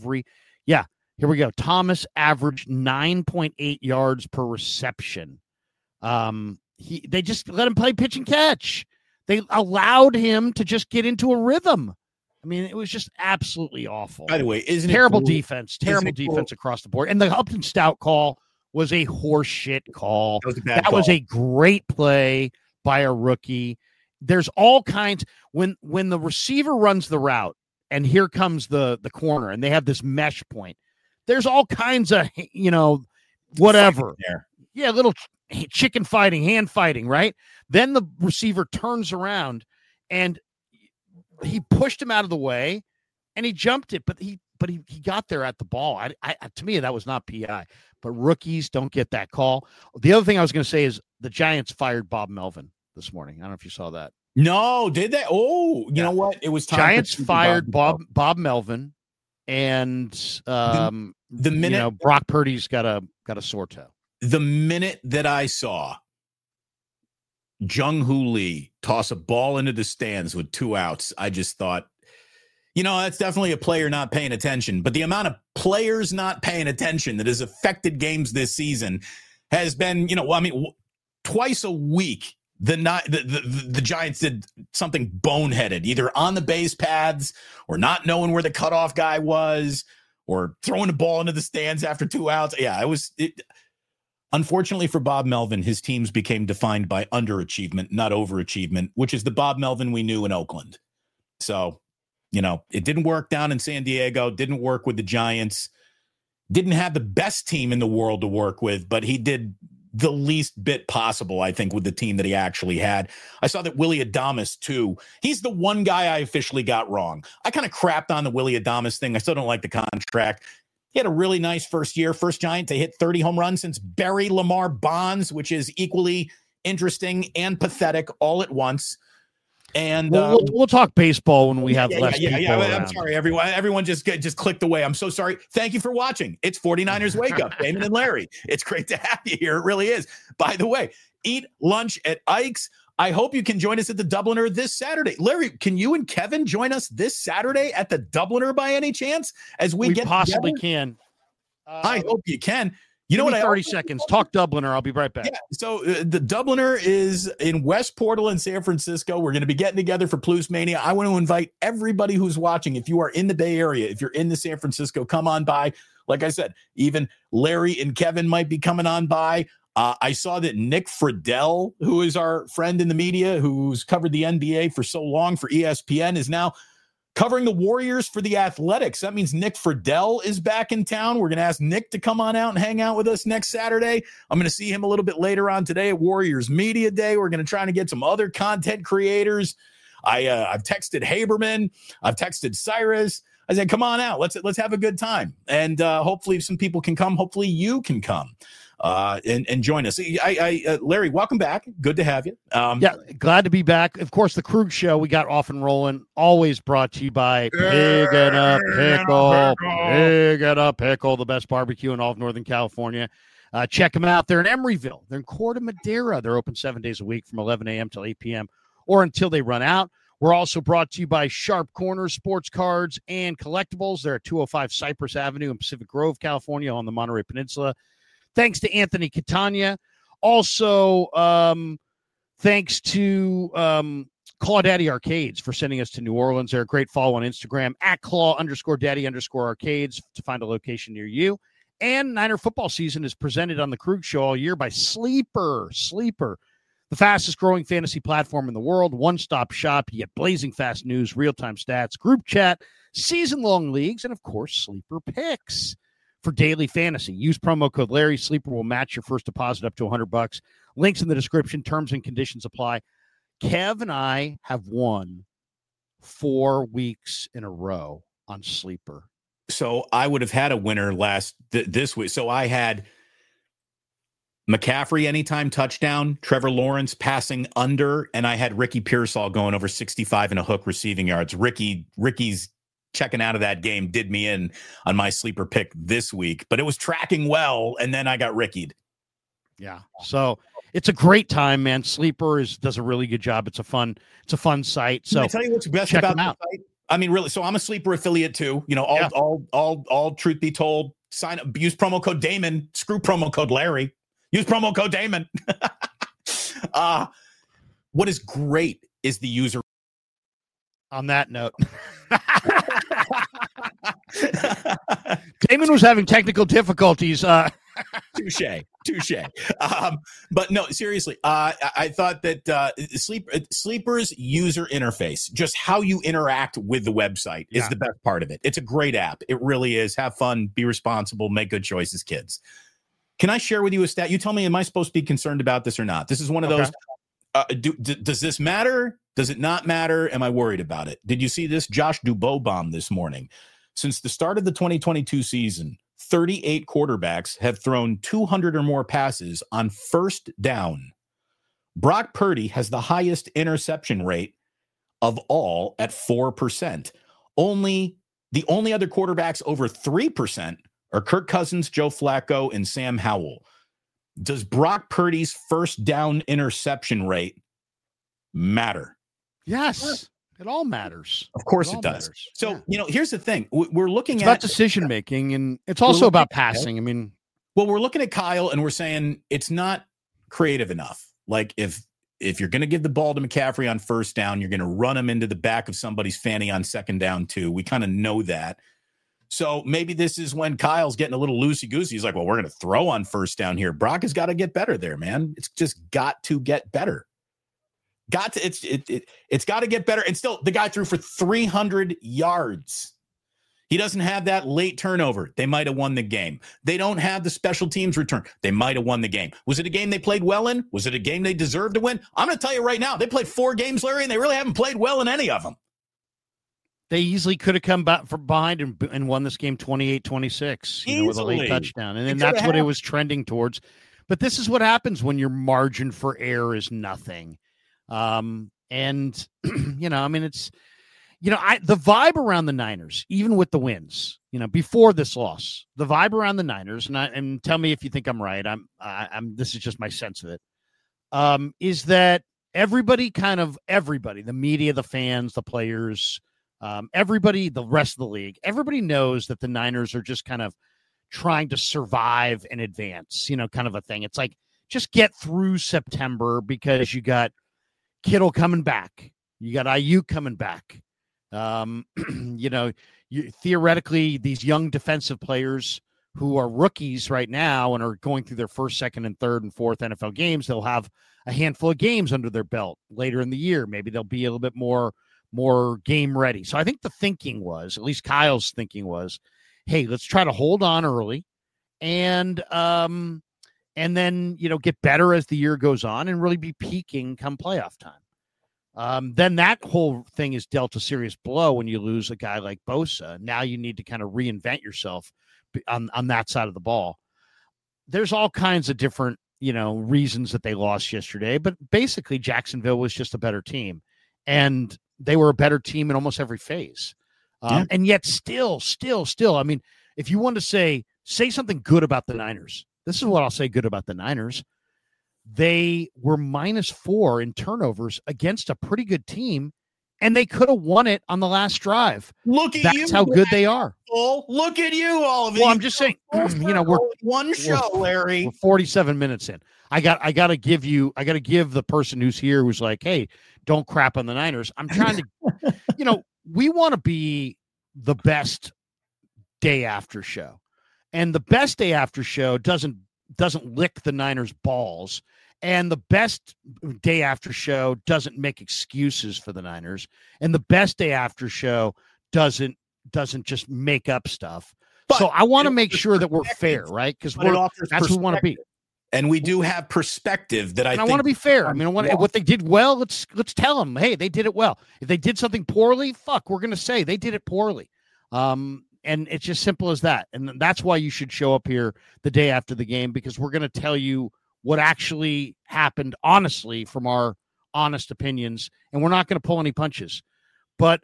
here we go. Thomas averaged 9.8 yards per reception. They just let him play pitch and catch. They allowed him to just get into a rhythm. I mean, it was just absolutely awful. By the way, terrible defense across the board. And the Upton Stout call was a horseshit call. That was a great play by a rookie. There's all kinds when the receiver runs the route and here comes the corner and they have this mesh point. There's all kinds of, whatever. Yeah, little chicken fighting, hand fighting, right? Then the receiver turns around and he pushed him out of the way and he jumped it, but he got there at the ball. To me, that was not PI, but rookies don't get that call. The other thing I was going to say is the Giants fired Bob Melvin this morning. I don't know if you saw that. No, did they? Oh, you know what? It was time. Giants fired Bob Melvin, and the minute Brock Purdy's got a sore toe. The minute that I saw Jung Hoo Lee toss a ball into the stands with 2 outs, I just thought That's definitely a player not paying attention. But the amount of players not paying attention that has affected games this season has been, twice a week. The Giants did something boneheaded, either on the base paths or not knowing where the cutoff guy was or throwing the ball into the stands after 2 outs. Yeah, unfortunately for Bob Melvin, his teams became defined by underachievement, not overachievement, which is the Bob Melvin we knew in Oakland. So, it didn't work down in San Diego, didn't work with the Giants, didn't have the best team in the world to work with, but he did the least bit possible, I think, with the team that he actually had. I saw that Willy Adames, too. He's the one guy I officially got wrong. I kind of crapped on the Willy Adames thing. I still don't like the contract. He had a really nice first Giant to hit 30 home runs since Barry Lamar Bonds, which is equally interesting and pathetic all at once. And we'll talk baseball when we have less people around. I'm sorry, everyone. Everyone just clicked away. I'm so sorry. Thank you for watching. It's 49ers Wake Up, Damon and Larry. It's great to have you here. It really is. By the way, eat lunch at Ike's. I hope you can join us at the Dubliner this Saturday. Larry, can you and Kevin join us this Saturday at the Dubliner by any chance? As we get possibly together? Can. I hope you can. You know what? 30 seconds. Talk Dubliner. I'll be right back. Yeah. So the Dubliner is in West Portal in San Francisco. We're going to be getting together for Blues Mania. I want to invite everybody who's watching. If you are in the Bay Area, if you're in the San Francisco, come on by. Like I said, even Larry and Kevin might be coming on by. I saw that Nick Friedel, who is our friend in the media, who's covered the NBA for so long for ESPN, is now covering the Warriors for the Athletics. That means Nick Friedel is back in town. We're going to ask Nick to come on out and hang out with us next Saturday. I'm going to see him a little bit later on today at Warriors Media Day. We're going to try to get some other content creators. I've texted Haberman. I've texted Cyrus. I said, come on out. Let's have a good time. And hopefully some people can come. Hopefully you can come. And join us. Larry, welcome back. Good to have you. Glad to be back. Of course, the Krug Show, we got off and rolling. Always brought to you by Pig and a Pickle. Pig and a Pickle, the best barbecue in all of Northern California. Check them out. They're in Emeryville. They're in Corte Madera. They're open 7 days a week from 11 a.m. till 8 p.m. or until they run out. We're also brought to you by Sharp Corners, Sports Cards, and Collectibles. They're at 205 Cypress Avenue in Pacific Grove, California on the Monterey Peninsula. Thanks to Anthony Catania. Also, thanks to Claw Daddy Arcades for sending us to New Orleans. They're a great follow on Instagram at Claw_Daddy_Arcades to find a location near you. And Niner football season is presented on the Krug Show all year by Sleeper, the fastest growing fantasy platform in the world. One-stop shop. You get blazing fast news, real-time stats, group chat, season-long leagues, and, of course, Sleeper picks. For daily fantasy, use promo code Larry. Sleeper will match your first deposit up to $100. Links in the description. Terms and conditions apply. Kev and I have won 4 weeks in a row on Sleeper. So I would have had a winner this week. So I had McCaffrey anytime touchdown, Trevor Lawrence passing under, and I had Ricky Pearsall going over 65 and a hook receiving yards. Ricky's checking out of that game did me in on my sleeper pick this week, but it was tracking well, and then I got Rickied. Yeah, so it's a great time, man. Sleeper does a really good job. It's a fun site. So can I tell you what's best about the site? I mean, really. So I'm a Sleeper affiliate too. All truth be told, sign up. Use promo code Damon. Screw promo code Larry. Use promo code Damon. What is great is the user. On that note. Damon was having technical difficulties. Touche. But no, seriously, I thought that Sleeper's user interface, just how you interact with the website, is the best part of it. It's a great app. It really is. Have fun, be responsible, make good choices, kids. Can I share with you a stat? You tell me, am I supposed to be concerned about this or not? This is one of those. Does this matter? Does it not matter? Am I worried about it? Did you see this? Josh Dubow bomb this morning. Since the start of the 2022 season, 38 quarterbacks have thrown 200 or more passes on first down. Brock Purdy has the highest interception rate of all at 4%. The only other quarterbacks over 3% are Kirk Cousins, Joe Flacco, and Sam Howell. Does Brock Purdy's first down interception rate matter? Yes. It all matters. Of course it does. Matters. So, here's the thing. We're looking at about decision making, and it's also about passing. I mean, well, we're looking at Kyle and we're saying it's not creative enough. Like if you're going to give the ball to McCaffrey on first down, you're going to run him into the back of somebody's fanny on second down too. We kind of know that. So maybe this is when Kyle's getting a little loosey-goosey. He's like, well, we're going to throw on first down here. Brock has got to get better there, man. It's just got to get better. It's got to get better. And still, the guy threw for 300 yards. He doesn't have that late turnover. They might have won the game. They don't have the special teams return. They might have won the game. Was it a game they played well in? Was it a game they deserved to win? I'm going to tell you right now, they played 4 games, Larry, and they really haven't played well in any of them. They easily could have come back from behind and won this game 28-26 with a late touchdown. And then that's what it was trending towards. But this is what happens when your margin for error is nothing. The vibe around the Niners, even with the wins, before this loss, the vibe around the Niners, and tell me if you think I'm right. This is just my sense of it. Is that everybody, the media, the fans, the players, everybody, the rest of the league, everybody knows that the Niners are just kind of trying to survive and advance, kind of a thing. It's like, just get through September because you got Kittle coming back. You got Ayuk coming back. Theoretically, these young defensive players who are rookies right now and are going through their first, second, and third and fourth NFL games, they'll have a handful of games under their belt later in the year. Maybe they'll be a little bit more game ready. So I think the thinking was, at least Kyle's thinking was, hey, let's try to hold on early and then, get better as the year goes on and really be peaking come playoff time. Then that whole thing is dealt a serious blow when you lose a guy like Bosa. Now you need to kind of reinvent yourself on that side of the ball. There's all kinds of different, reasons that they lost yesterday, but basically Jacksonville was just a better team and they were a better team in almost every phase. And yet still, I mean, if you want to say something good about the Niners, this is what I'll say good about the Niners. They were -4 in turnovers against a pretty good team, and they could have won it on the last drive. Look at you. That's how good they are. Look at you, all of it. Well, I'm just saying, we're one show, Larry. We're 47 minutes in. I got to give the person who's here who's like, hey, don't crap on the Niners. I'm trying to, we want to be the best day after show. And the best day after show doesn't lick the Niners balls. And the best day after show doesn't make excuses for the Niners. And the best day after show doesn't just make up stuff. But so I want to make sure that we're fair, right? Because that's who we want to be. And we do have perspective that I want to be fair. I mean, what they did well, let's tell them, hey, they did it well. If they did something poorly, we're going to say they did it poorly. And it's just simple as that. And that's why you should show up here the day after the game, because we're going to tell you what actually happened honestly from our honest opinions. And we're not going to pull any punches. But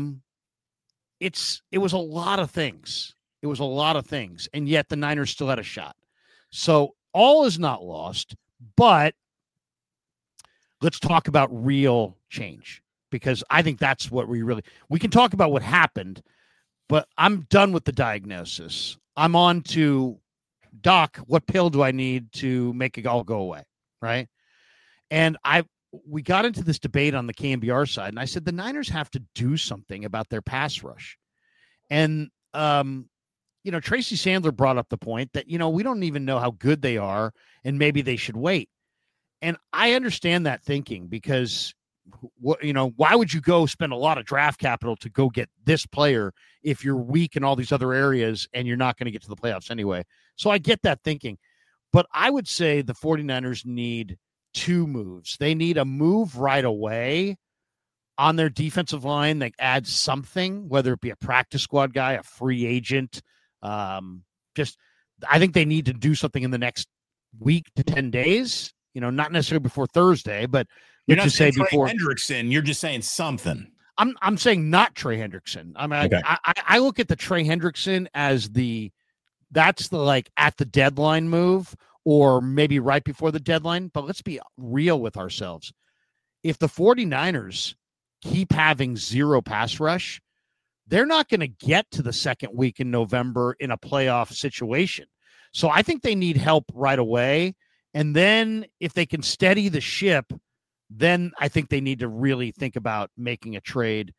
it was a lot of things. It was a lot of things. And yet the Niners still had a shot. So all is not lost. But let's talk about real change, because I think that's what we can talk about what happened. But I'm done with the diagnosis. I'm on to, doc, what pill do I need to make it all go away, right? And we got into this debate on the KNBR side, and I said the Niners have to do something about their pass rush. And, Tracy Sandler brought up the point that, we don't even know how good they are, and maybe they should wait. And I understand that thinking, because why would you go spend a lot of draft capital to go get this player if you're weak in all these other areas and you're not going to get to the playoffs anyway? So I get that thinking, but I would say the 49ers need 2 moves. They need a move right away on their defensive line that adds something, whether it be a practice squad guy, a free agent. I think they need to do something in the next week to 10 days, not necessarily before Thursday, but you're not saying Trey Hendrickson. You're just saying something. I'm saying not Trey Hendrickson. I mean, okay. I look at the Trey Hendrickson as that's the like at the deadline move, or maybe right before the deadline. But let's be real with ourselves. If the 49ers keep having zero pass rush, they're not going to get to the second week in November in a playoff situation. So I think they need help right away. And then if they can steady the ship, then I think they need to really think about making a trade,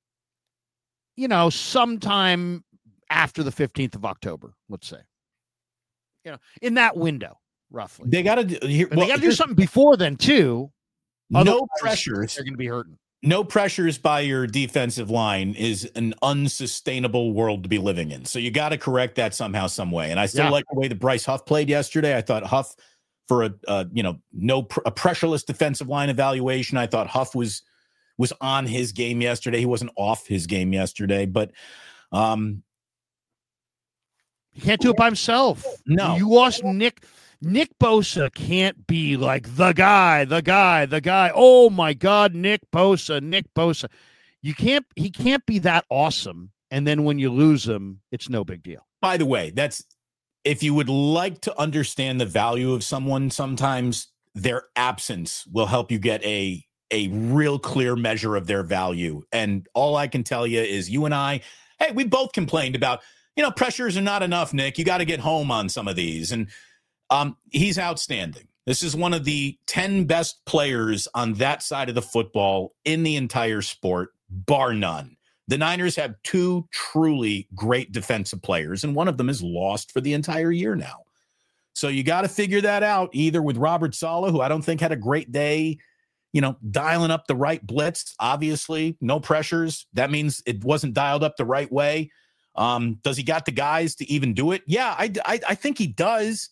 sometime after the 15th of October, let's say, in that window, roughly. They got to do something before then too. No pressures. They're going to be hurting. No pressures by your defensive line is an unsustainable world to be living in. So you got to correct that somehow, some way. And I still like the way that Bryce Huff played yesterday. I thought Huff, for a pressureless defensive line evaluation, I thought Huff was on his game yesterday. He wasn't off his game yesterday, but he can't do it by himself. No, you lost Nick Bosa. Can't be like the guy. Oh my God, Nick Bosa. He can't be that awesome. And then when you lose him, it's no big deal. By the way, if you would like to understand the value of someone, sometimes their absence will help you get a real clear measure of their value. And all I can tell you is you and I, hey, we both complained about, pressures are not enough, Nick. You got to get home on some of these. And he's outstanding. This is one of the 10 best players on that side of the football in the entire sport, bar none. The Niners have two truly great defensive players, and one of them is lost for the entire year now. So you got to figure that out, either with Robert Saleh, who I don't think had a great day, dialing up the right blitz. Obviously, no pressures. That means it wasn't dialed up the right way. Does he got the guys to even do it? Yeah, I think he does.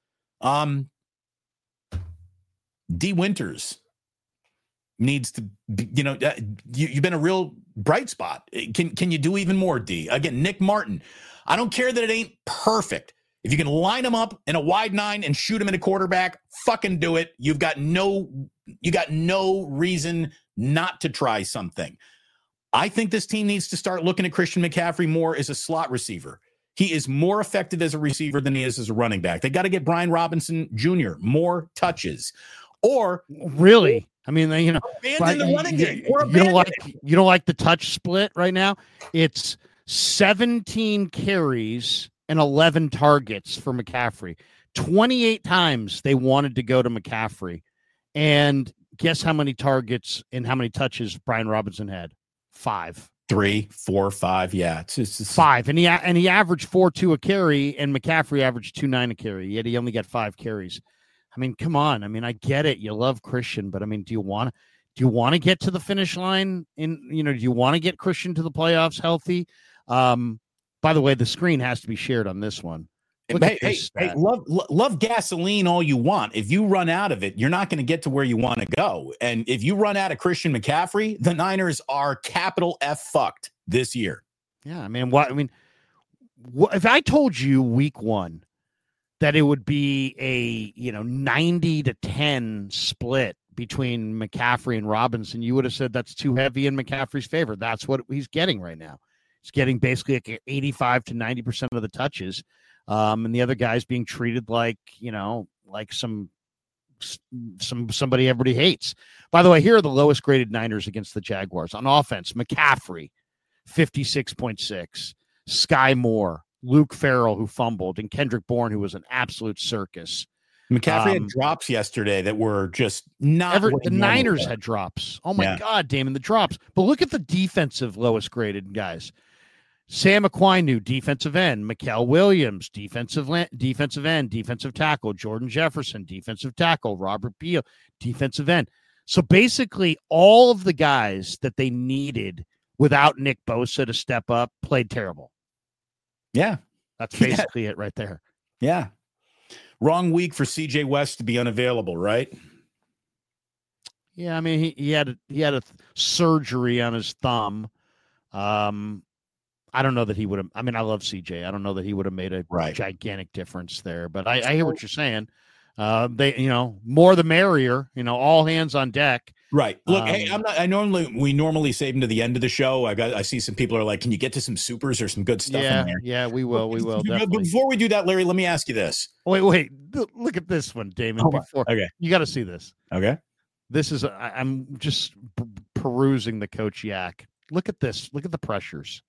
D. Winters needs to be, you've been a real bright spot. Can you do even more, D? Again, Nick Martin. I don't care that it ain't perfect. If you can line him up in a wide 9 and shoot him in a quarterback, fucking do it. You got no reason not to try something. I think this team needs to start looking at Christian McCaffrey more as a slot receiver. He is more effective as a receiver than he is as a running back. They got to get Brian Robinson Jr. more touches. Or really, I mean, you don't like the touch split right now. It's 17 carries and 11 targets for McCaffrey. 28 times they wanted to go to McCaffrey, and guess how many targets and how many touches Brian Robinson had? 5. 3, 4, 5. Yeah, it's 5, and he averaged 4.2 a carry, and McCaffrey averaged 2.9 a carry. Yet he only got 5 carries. I mean, come on. I mean, I get it. You love Christian, but I mean, do you want to get to the finish line? Do you want to get Christian to the playoffs healthy? By the way, the screen has to be shared on this one. Hey, love gasoline all you want. If you run out of it, you're not going to get to where you want to go. And if you run out of Christian McCaffrey, the Niners are capital F fucked this year. Yeah, I mean, if I told you week 1 that it would be a 90-10 split between McCaffrey and Robinson, you would have said that's too heavy in McCaffrey's favor. That's what he's getting right now. He's getting basically like 85 to 90% of the touches. And the other guy's being treated like somebody everybody hates. By the way, here are the lowest graded Niners against the Jaguars. On offense, McCaffrey, 56.6. Sky Moore, Luke Farrell, who fumbled, and Kendrick Bourne, who was an absolute circus. McCaffrey had drops yesterday that were just not. The Niners had drops. Oh, my God, Damon, the drops. But look at the defensive lowest graded guys. Sam Aquinu, defensive end. Mikael Williams, defensive end, defensive tackle. Jordan Jefferson, defensive tackle. Robert Beal, defensive end. So basically all of the guys that they needed without Nick Bosa to step up played terrible. Yeah. That's basically it right there. Yeah. Wrong week for CJ West to be unavailable, right? Yeah, I mean, he had a surgery on his thumb. I don't know that he would have. I mean, I love CJ. I don't know that he would have made a gigantic difference there. But I hear what you're saying. They, more the merrier. All hands on deck. Right. Look, hey, we normally save them to the end of the show. I see some people are like, can you get to some supers or some good stuff in there? Yeah, we will. But before we do that, Larry, let me ask you this. Wait. Look at this one, Damon. Okay. You got to see this. Okay. This is. I'm just perusing the Coach Yak. Look at this. Look at the pressures.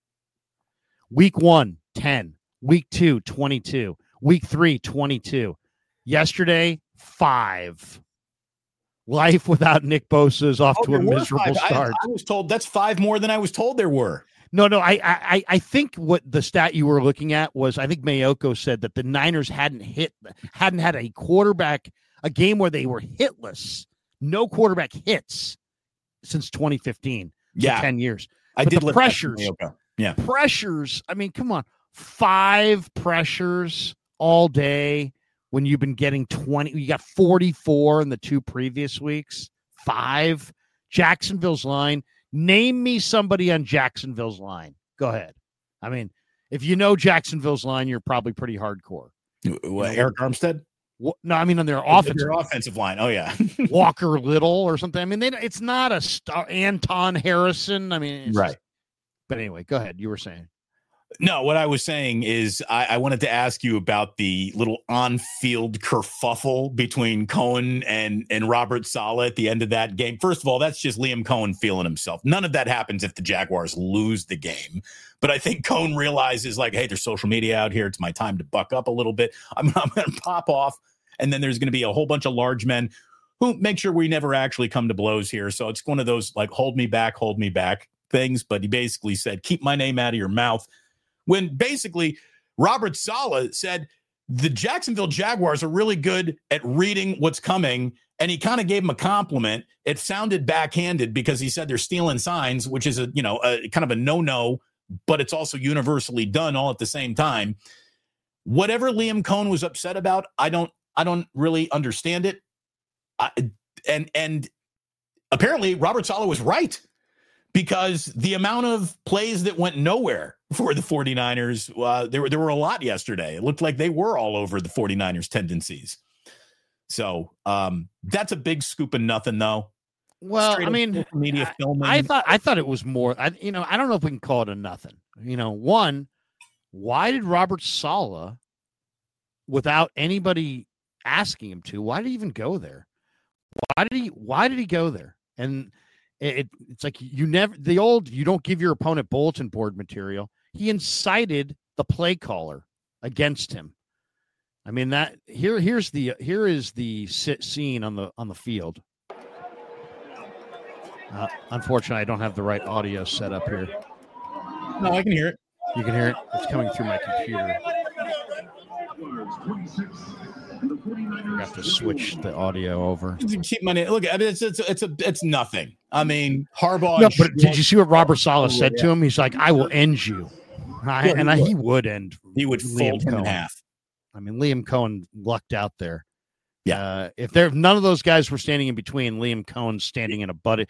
Week 1, 10. Week 2, 22. Week 3, 22. Yesterday, 5. Life without Nick Bosa is off to a miserable start. I was told that's 5 more than I was told there were. No. I think what the stat you were looking at was, I think Mayoko said that the Niners hadn't had a quarterback, a game where they were hitless, no quarterback hits since 2015. Yeah, 10 years. I did the pressures. Yeah, pressures. I mean, come on, 5 pressures all day when you've been getting 20. You got 44 in the 2 previous weeks. 5. Jacksonville's line. Name me somebody on Jacksonville's line. Go ahead. I mean, if you know Jacksonville's line, you're probably pretty hardcore. Eric Armstead? No, I mean on their offensive line. Oh, yeah. Walker Little or something. I mean, it's not a star. Anton Harrison. I mean, right. But anyway, go ahead. You were saying. No, what I was saying is I wanted to ask you about the little on-field kerfuffle between Cohen and Robert Saleh at the end of that game. First of all, that's just Liam Cohen feeling himself. None of that happens if the Jaguars lose the game. But I think Cohen realizes, like, hey, there's social media out here. It's my time to buck up a little bit. I'm going to pop off. And then there's going to be a whole bunch of large men who make sure we never actually come to blows here. So it's one of those, like, hold me back things. But he basically said, keep my name out of your mouth. When basically Robert Saleh said the Jacksonville Jaguars are really good at reading what's coming, and he kind of gave him a compliment. It sounded backhanded because he said they're stealing signs, which is a kind of a no-no, but it's also universally done all at the same time. Whatever Liam Cohen was upset about, I don't really understand it. And apparently Robert Saleh was right, because the amount of plays that went nowhere for the 49ers, there were a lot yesterday. It looked like they were all over the 49ers tendencies. So that's a big scoop of nothing, though. Well, I mean, media filming. I thought it was more. I don't know if we can call it a nothing. One, why did Robert Saleh, without anybody asking him to, why did he even go there? Why did he go there? And it's like you don't give your opponent bulletin board material. He incited the play caller against him. I mean, that here is the scene on the field. Unfortunately, I don't have the right audio set up here. No, I can hear it. You can hear it? It's coming through my computer. I have to switch the audio over. Keep money. Look, I mean, it's nothing. I mean, Harbaugh. No, but did you see what Robert Saleh said to him? He's like, "I will end you," he would end. He would fold him in half. I mean, Liam Cohen lucked out there. Yeah. If none of those guys were standing in between, Liam Cohen's standing in a pool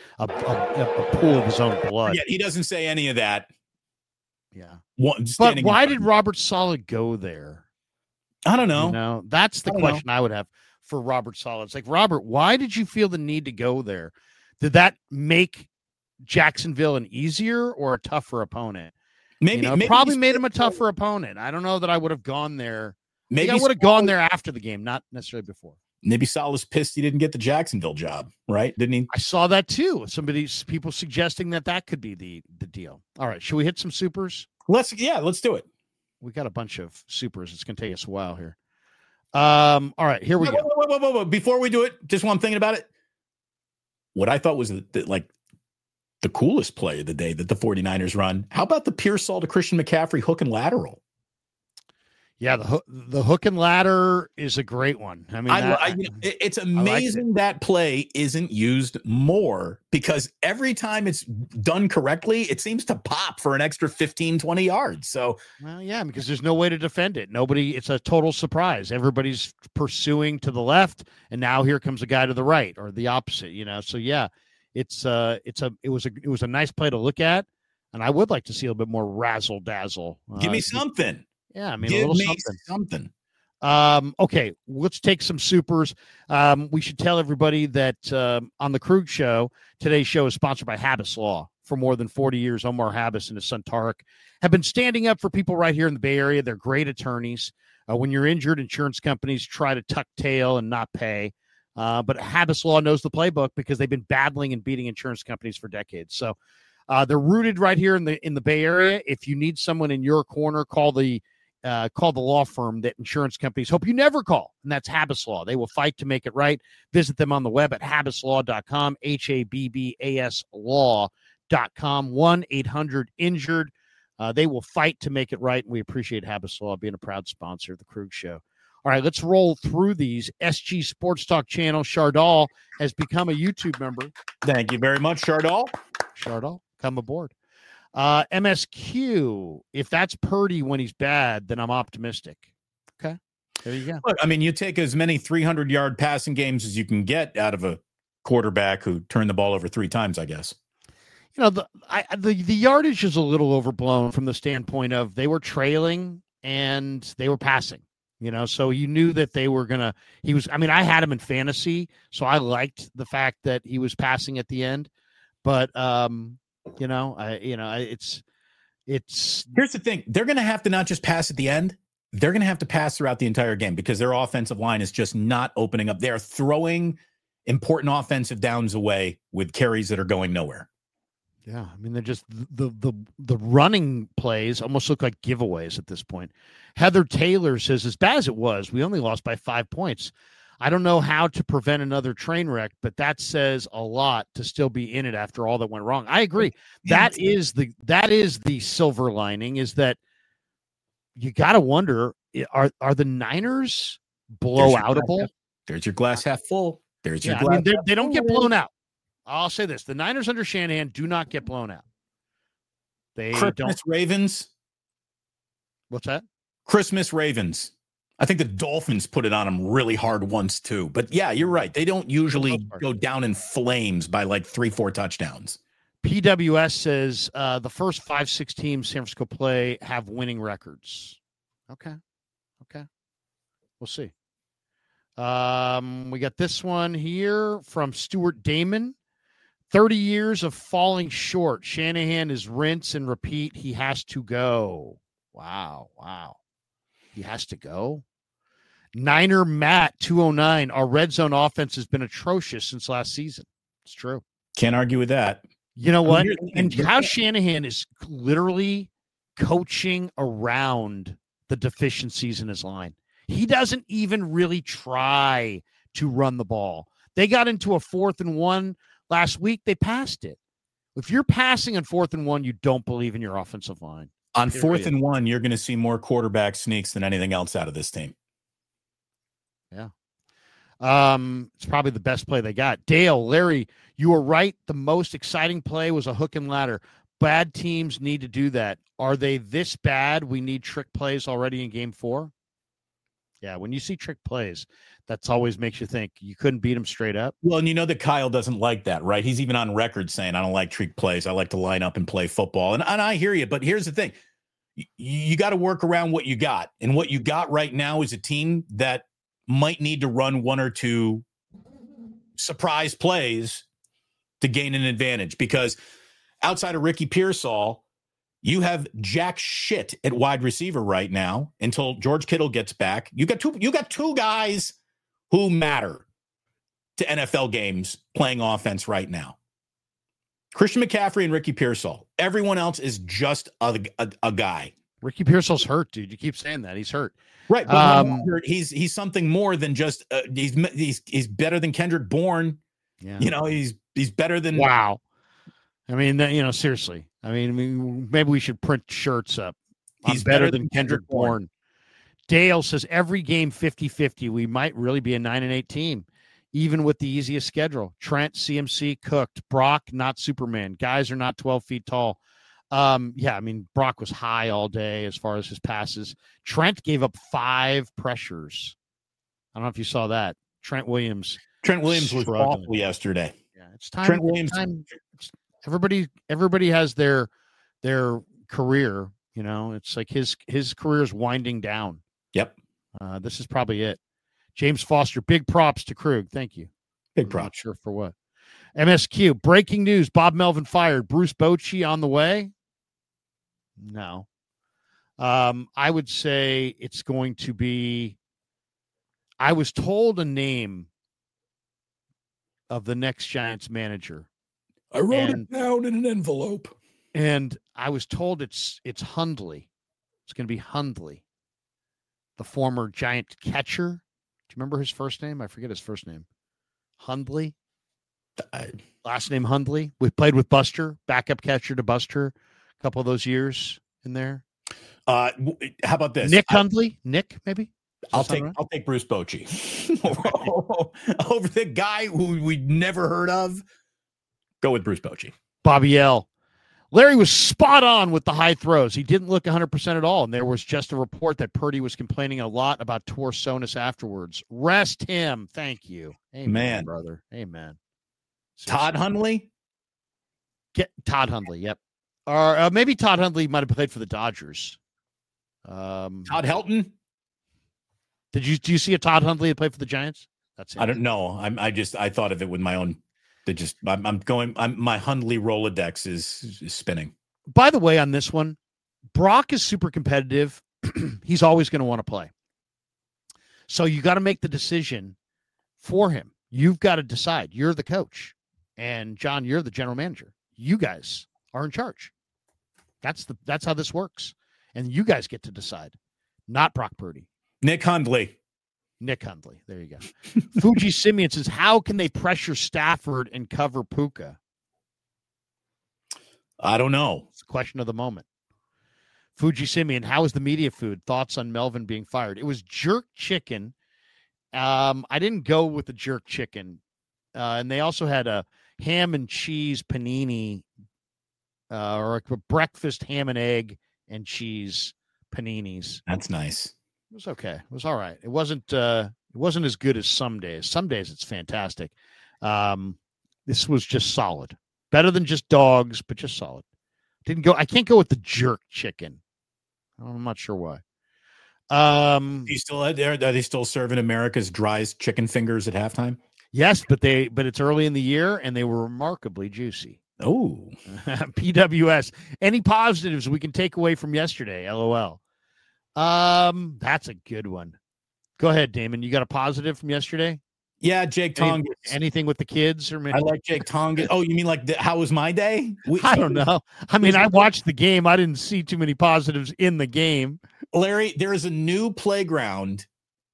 of his own blood. Yeah, he doesn't say any of that. Yeah. But why did Robert Saleh go there? I don't know. That's the question I would have for Robert Saleh. It's like, Robert, why did you feel the need to go there? Did that make Jacksonville an easier or a tougher opponent? Maybe probably made him a tougher opponent. I don't know that I would have gone there. Maybe I would have gone there after the game, not necessarily before. Maybe Saleh's pissed he didn't get the Jacksonville job, right? Didn't he? I saw that too. People suggesting that could be the deal. All right, should we hit some supers? Let's do it. We got a bunch of supers. It's going to take us a while here. All right, here we go. Whoa. Before we do it, just one thing about it. What I thought was the coolest play of the day that the 49ers run. How about the Pearsall to Christian McCaffrey hook and lateral? Yeah, the hook and ladder is a great one. I mean, it's amazing that play isn't used more, because every time it's done correctly, it seems to pop for an extra 15, 20 yards. So, well, yeah, because there's no way to defend it. It's a total surprise. Everybody's pursuing to the left, and now here comes a guy to the right, or the opposite. So yeah, it was a nice play to look at, and I would like to see a little bit more razzle dazzle. Give me something. Yeah, I mean, a little something. Okay, let's take some supers. We should tell everybody that on the Krug Show, today's show is sponsored by Habas Law. For more than 40 years, Omar Habas and his son Tarek have been standing up for people right here in the Bay Area. They're great attorneys. When you're injured, insurance companies try to tuck tail and not pay. But Habas Law knows the playbook because they've been battling and beating insurance companies for decades. So they're rooted right here in the Bay Area. If you need someone in your corner, call the law firm that insurance companies hope you never call, and that's Habas Law. They will fight to make it right. Visit them on the web at habaslaw.com, HABBAS law.com, 1-800-INJURED. They will fight to make it right, and we appreciate Habas Law being a proud sponsor of the Krug Show. All right, let's roll through these. SG Sports Talk channel, Chardal, has become a YouTube member. Thank you very much, Chardal. Chardal, come aboard. MSQ, if that's Purdy when he's bad, then I'm optimistic. Okay, there you go. Look, I mean, you take as many 300-yard passing games as you can get out of a quarterback who turned the ball over 3 times, I guess. You know, the yardage is a little overblown from the standpoint of they were trailing and they were passing. You know, so you knew that they were gonna. I had him in fantasy, so I liked the fact that he was passing at the end. But it's. Here's the thing: they're gonna have to not just pass at the end; they're gonna have to pass throughout the entire game because their offensive line is just not opening up. They're throwing important offensive downs away with carries that are going nowhere. Yeah, I mean, they're just the running plays almost look like giveaways at this point. Heather Taylor says, as bad as it was, we only lost by 5 points. I don't know how to prevent another train wreck, but that says a lot to still be in it after all that went wrong. I agree. That is the silver lining, is that you got to wonder, are the Niners blowoutable? There's your glass half full. There's your glass. I mean, they don't get blown out. I'll say this: the Niners under Shanahan do not get blown out. They don't. Ravens. What's that? Christmas Ravens. I think the Dolphins put it on them really hard once too. But yeah, you're right. They don't usually go down in flames by like 3-4 touchdowns. PWS says the first 5-6 teams San Francisco play have winning records. Okay. We'll see. We got this one here from Stuart Damon. 30 years of falling short. Shanahan is rinse and repeat. He has to go. Wow. He has to go. Niner Matt 209. Our red zone offense has been atrocious since last season. It's true. Can't argue with that. You know what? And how Shanahan is literally coaching around the deficiencies in his line. He doesn't even really try to run the ball. They got into a 4th and 1 last week. They passed it. If you're passing on 4th and 1, you don't believe in your offensive line. On 4th and 1, you're going to see more quarterback sneaks than anything else out of this team. Yeah. It's probably the best play they got. Dale, Larry, you were right. The most exciting play was a hook and ladder. Bad teams need to do that. Are they this bad? We need trick plays already in game 4. Yeah, when you see trick plays, that's always makes you think you couldn't beat him straight up. Well, and you know that Kyle doesn't like that, right? He's even on record saying, I don't like trick plays. I like to line up and play football. And I hear you, but here's the thing. You got to work around what you got. And what you got right now is a team that might need to run 1 or 2 surprise plays to gain an advantage. Because outside of Ricky Pearsall, you have jack shit at wide receiver right now until George Kittle gets back. You got two guys who matter to NFL games playing offense right now. Christian McCaffrey and Ricky Pearsall. Everyone else is just a guy. Ricky Pearsall's hurt, dude. You keep saying that. He's hurt. Right. But he's something more than just he's better than Kendrick Bourne. Yeah. You know, he's better than wow. I mean, seriously. I mean, maybe we should print shirts up. He's better than Kendrick Bourne. Dale says every game 50-50. We might really be a 9-8 team, even with the easiest schedule. Trent, CMC, cooked. Brock, not Superman. Guys are not 12 feet tall. Yeah, I mean, Brock was high all day as far as his passes. Trent gave up 5 pressures. I don't know if you saw that. Trent Williams was awful yesterday. Yeah, it's time. Trent Williams. Everybody has their career. You know, it's like his career is winding down. Yep. This is probably it. James Foster, big props to Krug. Thank you. Big props. Not sure for what. MSQ, breaking news. Bob Melvin fired. Bruce Bochy on the way? No. I would say it's going to be, I was told a name of the next Giants manager. I wrote it down in an envelope. And I was told it's Hundley. It's going to be Hundley, the former Giant catcher. Do you remember his first name? I forget his first name. Hundley. Last name Hundley. We played with Buster, backup catcher to Buster, a couple of those years in there. How about this? Nick Hundley? Nick, maybe? I'll take Bruce Bochy over the guy who we'd never heard of. Go with Bruce Bochy. Bobby L. Larry was spot on with the high throws. He didn't look 100% at all, and there was just a report that Purdy was complaining a lot about torsonis afterwards. Rest him. Thank you. Amen, brother. Amen. Todd Hundley? Todd Hundley, yep. Or maybe Todd Hundley might have played for the Dodgers. Todd Helton? Do you see a Todd Hundley that played for the Giants? That's it. I don't know. I thought of it with my own. My Hundley Rolodex is spinning. By the way, on this one, Brock is super competitive. He's always going to want to play. So you got to make the decision for him. You've got to decide. You're the coach. And John, you're the general manager. You guys are in charge. That's how this works. And you guys get to decide, not Brock Purdy. Nick Hundley. There you go. Fuji Simeon says, how can they pressure Stafford and cover Puka? I don't know. It's the question of the moment. Fuji Simeon, how is the media food? Thoughts on Melvin being fired? It was jerk chicken. I didn't go with the jerk chicken. And they also had a ham and cheese panini or a breakfast ham and egg and cheese paninis. That's nice. It was okay. It was all right. It wasn't as good as some days. Some days it's fantastic. This was just solid. Better than just dogs, but just solid. I can't go with the jerk chicken. I'm not sure why. Are they still serving America's driest chicken fingers at halftime? Yes, but it's early in the year and they were remarkably juicy. Oh. PWS. Any positives we can take away from yesterday? LOL. That's a good one. Go ahead, Damon. You got a positive from yesterday? Yeah, Jake Tonga. Anything with the kids? I like Jake Tonga. Oh, you mean like how was my day? I don't know. I mean, I watched the game. I didn't see too many positives in the game. Larry, there is a new playground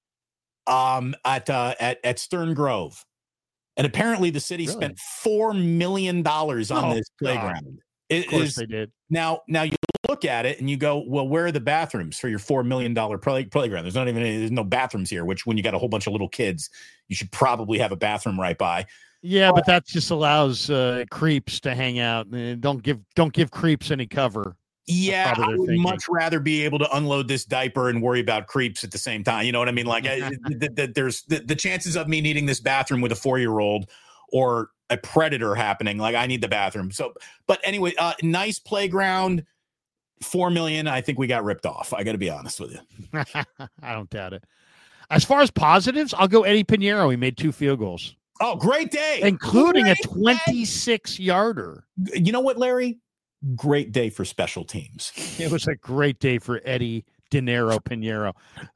at Stern Grove. And apparently the city spent $4 million on this playground. Of course they did. Now you look at it and you go, well, where are the bathrooms for your $4 million playground? There's no bathrooms here, which when you got a whole bunch of little kids, you should probably have a bathroom right by. Yeah, but that just allows creeps to hang out. Don't give creeps any cover. Yeah, I would much rather be able to unload this diaper and worry about creeps at the same time. You know what I mean? Like there's the chances of me needing this bathroom with a 4-year-old or a predator happening. Like I need the bathroom. So, but anyway, nice playground. $4 million. I think we got ripped off. I got to be honest with you. I don't doubt it. As far as positives, I'll go Eddie Pinheiro. He made 2 field goals. Oh, great day. Including a 26-yarder. You know what, Larry? Great day for special teams. It was a great day for Eddie Pinheiro.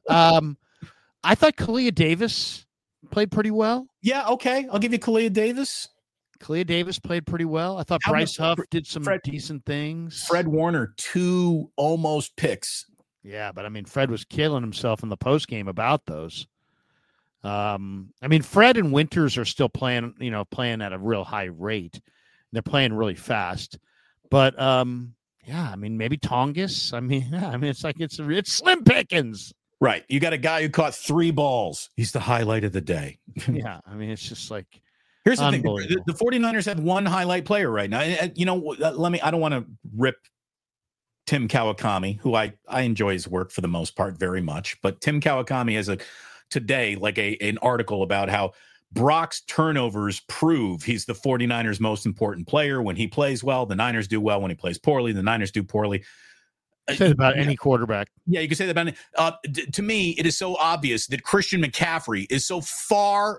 I thought Kalia Davis played pretty well. Yeah, okay. I'll give you Kalia Davis. Kalia Davis played pretty well. I thought Bryce Huff did some decent things. Fred Warner, 2 almost picks. Yeah, but I mean, Fred was killing himself in the postgame about those. I mean, Fred and Winters are still playing at a real high rate. They're playing really fast. But yeah, I mean, maybe Tongas. I mean, it's slim pickings. Right. You got a guy who caught 3 balls. He's the highlight of the day. Yeah. I mean, it's just like, here's the thing. The 49ers have one highlight player right now. You know, I don't want to rip Tim Kawakami, who I enjoy his work for the most part very much. But Tim Kawakami has today an article about how Brock's turnovers prove he's the 49ers' most important player. When he plays well, the Niners do well. When he plays poorly, the Niners do poorly. Say that about any quarterback. Yeah, you can say that about to me, it is so obvious that Christian McCaffrey is so far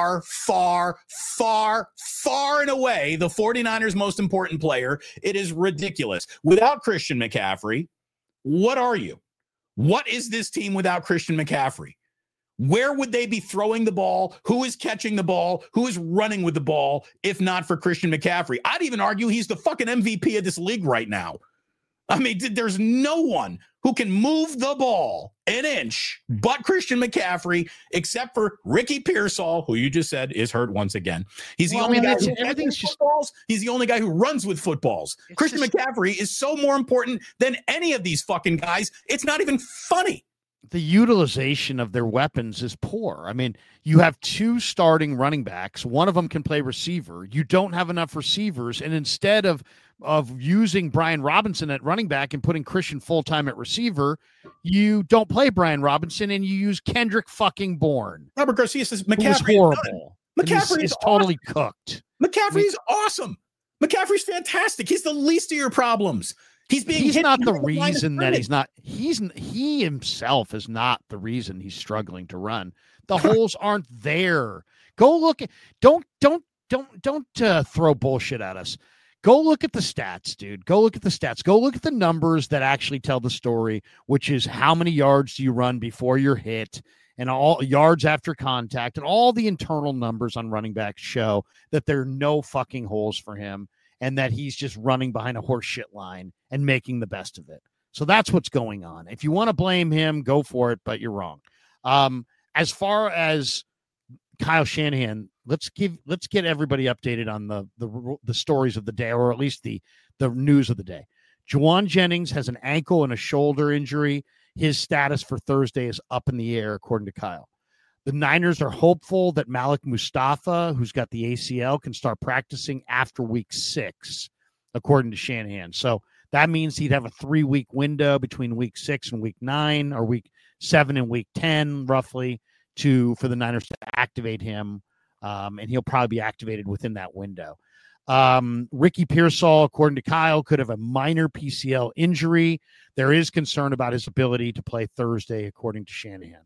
and away the 49ers' most important player. It is ridiculous. Without Christian McCaffrey, what are you? What is this team without Christian McCaffrey? Where would they be throwing the ball? Who is catching the ball? Who is running with the ball, if not for Christian McCaffrey? I'd even argue he's the fucking MVP of this league right now. I mean, there's no one who can move the ball an inch but Christian McCaffrey, except for Ricky Pearsall, who you just said is hurt once again. He's the only guy who everything's just footballs. He's the only guy who runs with footballs. Christian McCaffrey is so more important than any of these fucking guys. It's not even funny. The utilization of their weapons is poor. I mean, you have two starting running backs. One of them can play receiver. You don't have enough receivers. And instead of using Brian Robinson at running back and putting Christian full-time at receiver, you don't play Brian Robinson and you use Kendrick fucking Bourne. Robert Garcia says McCaffrey is horrible. McCaffrey is totally cooked. McCaffrey's awesome. McCaffrey's fantastic. He's the least of your problems. He's not the reason that he's not. He himself is not the reason he's struggling to run. The holes aren't there. Go look at. Don't throw bullshit at us. Go look at the stats, dude. Go look at the stats. Go look at the numbers that actually tell the story, which is how many yards do you run before you're hit, and all yards after contact, and all the internal numbers on running backs show that there are no fucking holes for him, and that he's just running behind a horse shit line and making the best of it. So that's what's going on. If you want to blame him, go for it, but you're wrong. As far as Kyle Shanahan, let's get everybody updated on the stories of the day, or at least the news of the day. Juwan Jennings has an ankle and a shoulder injury. His status for Thursday is up in the air, according to Kyle. The Niners are hopeful that Malik Mustafa, who's got the ACL, can start practicing after week 6, according to Shanahan. So that means he'd have a 3-week window between week 6 and week 9, or week 7 and week 10, roughly, for the Niners to activate him. And he'll probably be activated within that window. Ricky Pearsall, according to Kyle, could have a minor PCL injury. There is concern about his ability to play Thursday, according to Shanahan.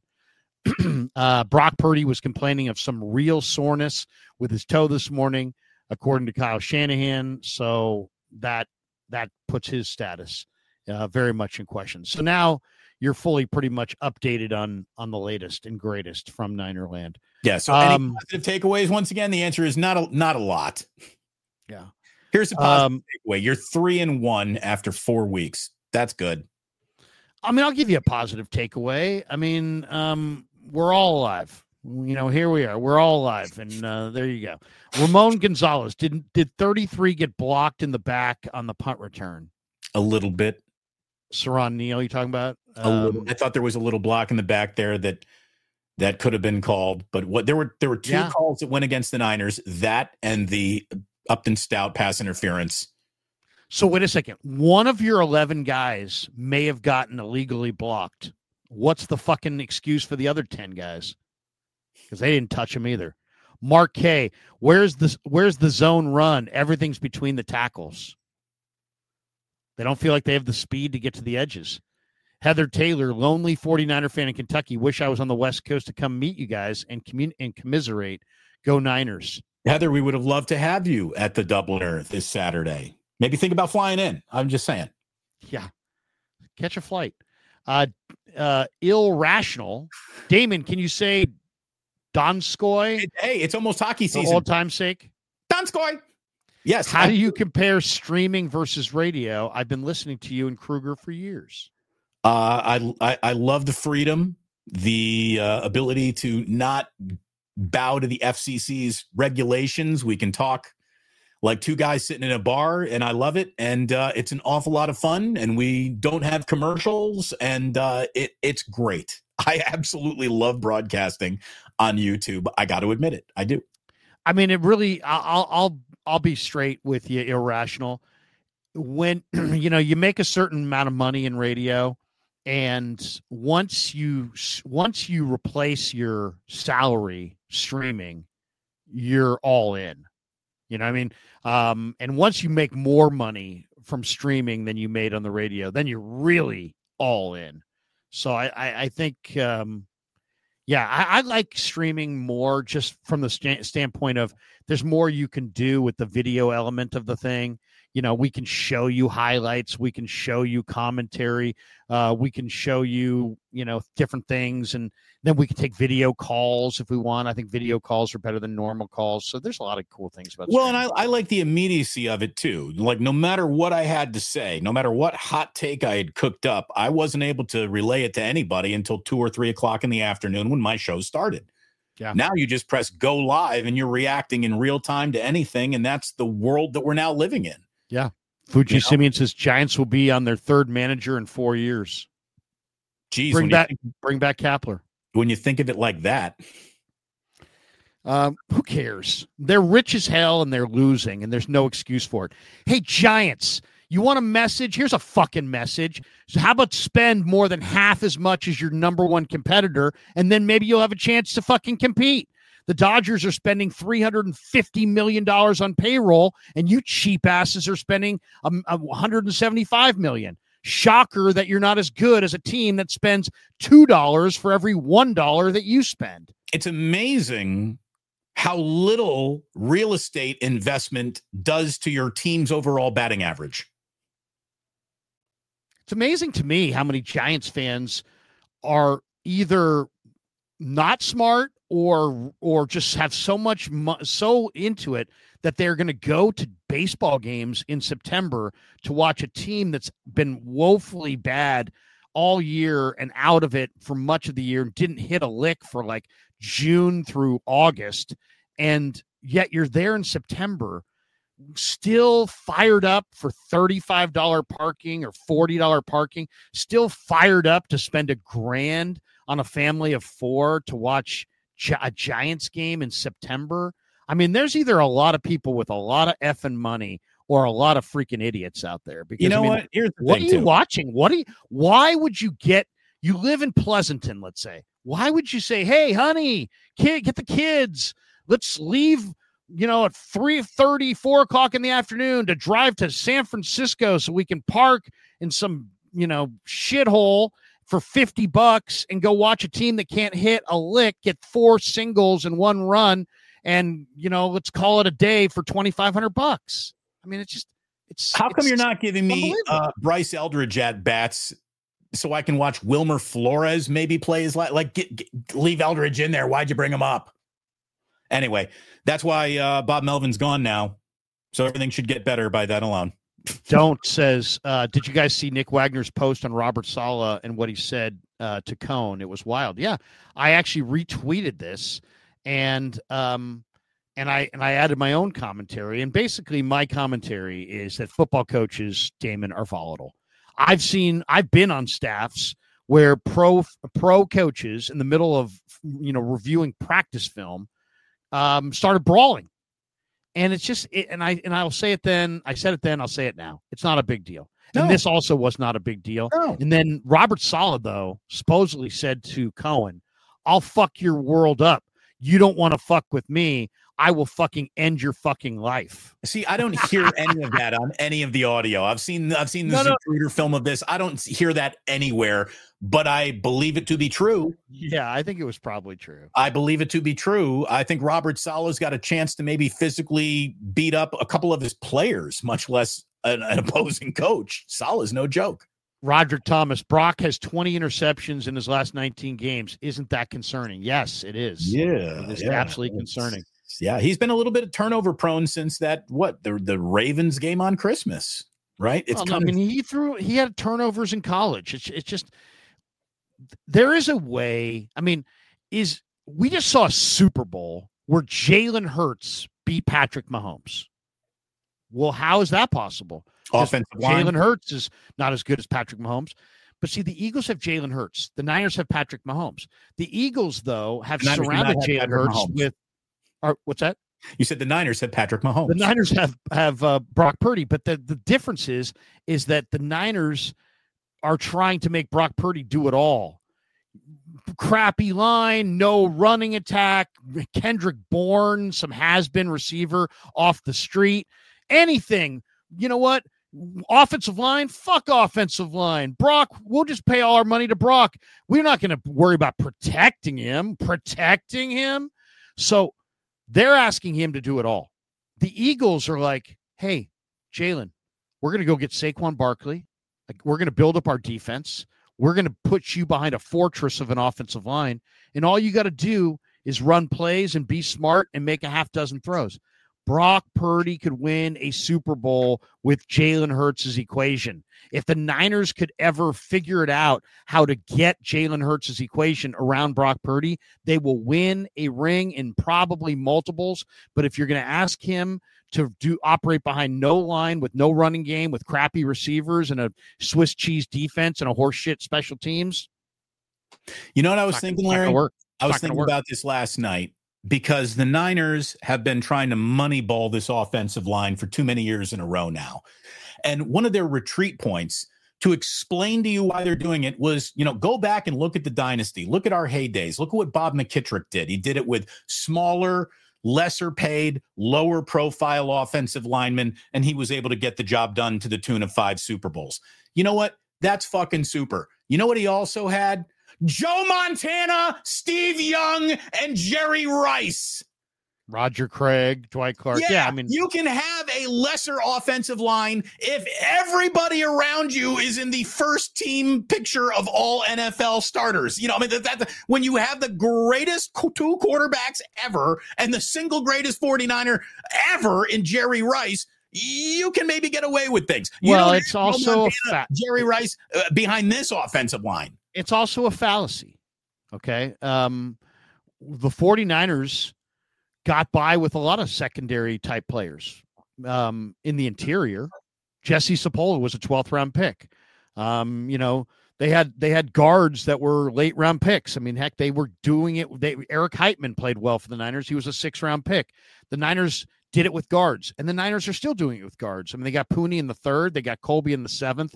Brock Purdy was complaining of some real soreness with his toe this morning, according to Kyle Shanahan. So that puts his status very much in question. So now you're fully pretty much updated on the latest and greatest from Ninerland. Yeah. So any positive takeaways? Once again, the answer is not a lot. Yeah. Here's a positive takeaway. You're 3-1 after 4 weeks. That's good. I mean, I'll give you a positive takeaway. I mean, we're all alive. You know, here we are. We're all alive. And there you go. Ramon Gonzalez, did 33 get blocked in the back on the punt return? A little bit. Saron Neal, you talking about? A little. I thought there was a little block in the back there that could have been called. But there were two calls that went against the Niners, that and the Upton Stout pass interference. So wait a second. One of your 11 guys may have gotten illegally blocked. What's the fucking excuse for the other 10 guys? Because they didn't touch him either. Mark K, where's the zone run? Everything's between the tackles. They don't feel like they have the speed to get to the edges. Heather Taylor, lonely 49er fan in Kentucky. Wish I was on the West Coast to come meet you guys and commiserate. Go Niners. Heather, we would have loved to have you at the Dubliner this Saturday. Maybe think about flying in. I'm just saying. Yeah. Catch a flight. Irrational. Damon, can you say Donskoy? Hey, it's almost hockey season. For old time's sake. Donskoy. Yes. How do you compare streaming versus radio? I've been listening to you and Kruger for years. I love the freedom, the ability to not bow to the FCC's regulations. We can talk like two guys sitting in a bar, and I love it. And it's an awful lot of fun, and we don't have commercials, and it's great. I absolutely love broadcasting on YouTube. I got to admit it. I do. I mean, it really, I'll be straight with you, Irrational. When, you make a certain amount of money in radio, and once you replace your salary streaming, you're all in. You know what I mean? And once you make more money from streaming than you made on the radio, then you're really all in. So I think, I like streaming more just from the standpoint of there's more you can do with the video element of the thing. we can show you highlights, we can show you commentary, we can show you, different things, and then we can take video calls if we want. I think video calls are better than normal calls. So there's a lot of cool things about streaming. And I like the immediacy of it too. Like, no matter what I had to say, no matter what hot take I had cooked up, I wasn't able to relay it to anybody until 2 or 3 o'clock in the afternoon when my show started. Yeah. Now you just press go live and you're reacting in real time to anything. And that's the world that we're now living in. Yeah. Fuji Simeon says Giants will be on their third manager in 4 years. Jeez, bring back Kapler. When you think of it like that. Who cares? They're rich as hell and they're losing, and there's no excuse for it. Hey, Giants, you want a message? Here's a fucking message. So how about spend more than half as much as your number one competitor, and then maybe you'll have a chance to fucking compete. The Dodgers are spending $350 million on payroll, and you cheap asses are spending $175 million. Shocker that you're not as good as a team that spends $2 for every $1 that you spend. It's amazing how little real estate investment does to your team's overall batting average. It's amazing to me how many Giants fans are either not smart or just have so into it that they're going to go to baseball games in September to watch a team that's been woefully bad all year and out of it for much of the year, didn't hit a lick for like June through August, and yet you're there in September still fired up for $35 parking or $40 parking, still fired up to spend $1,000 on a family of 4 to watch a Giants game in September. I mean, there's either a lot of people with a lot of effing money or a lot of freaking idiots out there. Because what? Here's the what thing, are you watching? Why would you you live in Pleasanton, let's say. Why would you say, hey, honey, get the kids. Let's leave, at 3:30, 4 o'clock in the afternoon to drive to San Francisco so we can park in some, shithole for $50 and go watch a team that can't hit a lick, get 4 singles and 1 run, and let's call it a day for $2,500. I mean, it's how come you're not giving me Bryce Eldridge at bats so I can watch Wilmer Flores maybe play his leave Eldridge in there? Why'd you bring him up? Anyway, that's why Bob Melvin's gone now, so everything should get better by that alone. Don't says, did you guys see Nick Wagner's post on Robert Saleh and what he said to Cohn? It was wild. Yeah, I actually retweeted this, and I added my own commentary. And basically, my commentary is that football coaches, Damon, are volatile. I've been on staffs where pro coaches in the middle of reviewing practice film started brawling. And it's just, I'll say it then. I said it then. I'll say it now. It's not a big deal. No. And this also was not a big deal. No. And then Robert Saleh, though, supposedly said to Cohen, I'll fuck your world up. You don't want to fuck with me. I will fucking end your fucking life. See, I don't hear any of that on any of the audio. I've seen the Zapruder film of this. I don't hear that anywhere, but I believe it to be true. Yeah, I think it was probably true. I believe it to be true. I think Robert Saleh's got a chance to maybe physically beat up a couple of his players, much less an opposing coach. Saleh's no joke. Roderick Thomas, Brock has 20 interceptions in his last 19 games. Isn't that concerning? Yes, it is. Yeah. It is absolutely concerning. Yeah, he's been a little bit turnover prone since the Ravens game on Christmas, right? He had turnovers in college. It's just, there is a way. I mean, we just saw a Super Bowl where Jalen Hurts beat Patrick Mahomes. Well, how is that possible? Offensive line. Jalen Hurts is not as good as Patrick Mahomes. But see, the Eagles have Jalen Hurts. The Niners have Patrick Mahomes. The Eagles, though, have surrounded Jalen Hurts with what's that? You said the Niners have Patrick Mahomes. The Niners have Brock Purdy, but the difference is that the Niners are trying to make Brock Purdy do it all. Crappy line, no running attack, Kendrick Bourne, some has-been receiver off the street, anything. You know what? Offensive line, fuck offensive line. Brock, we'll just pay all our money to Brock. We're not going to worry about protecting him. So they're asking him to do it all. The Eagles are like, hey, Jalen, we're going to go get Saquon Barkley. Like, we're going to build up our defense. We're going to put you behind a fortress of an offensive line. And all you got to do is run plays and be smart and make a half dozen throws. Brock Purdy could win a Super Bowl with Jalen Hurts' equation. If the Niners could ever figure it out how to get Jalen Hurts' equation around Brock Purdy, they will win a ring in probably multiples. But if you're going to ask him to operate behind no line with no running game, with crappy receivers and a Swiss cheese defense and a horseshit special teams. You know what I was thinking, Larry? I was thinking about this last night because the Niners have been trying to moneyball this offensive line for too many years in a row now. And one of their retreat points to explain to you why they're doing it was, go back and look at the dynasty. Look at our heydays. Look at what Bob McKittrick did. He did it with smaller, lesser paid, lower profile offensive linemen, and he was able to get the job done to the tune of 5 Super Bowls. You know what? That's fucking super. You know what he also had? Joe Montana, Steve Young, and Jerry Rice. Roger Craig, Dwight Clark. Yeah, I mean, you can have a lesser offensive line if everybody around you is in the first team picture of all NFL starters. When you have the greatest 2 quarterbacks ever and the single greatest 49er ever in Jerry Rice, you can maybe get away with things. It's also Jerry Rice behind this offensive line. It's also a fallacy. Okay. The 49ers got by with a lot of secondary type players in the interior. Jesse Sapola was a 12th round pick. They had guards that were late round picks. I mean, heck, they were doing it. Eric Heitman played well for the Niners. He was a 6th round pick. The Niners did it with guards, and the Niners are still doing it with guards. I mean, they got Pooney in the 3rd. They got Colby in the 7th.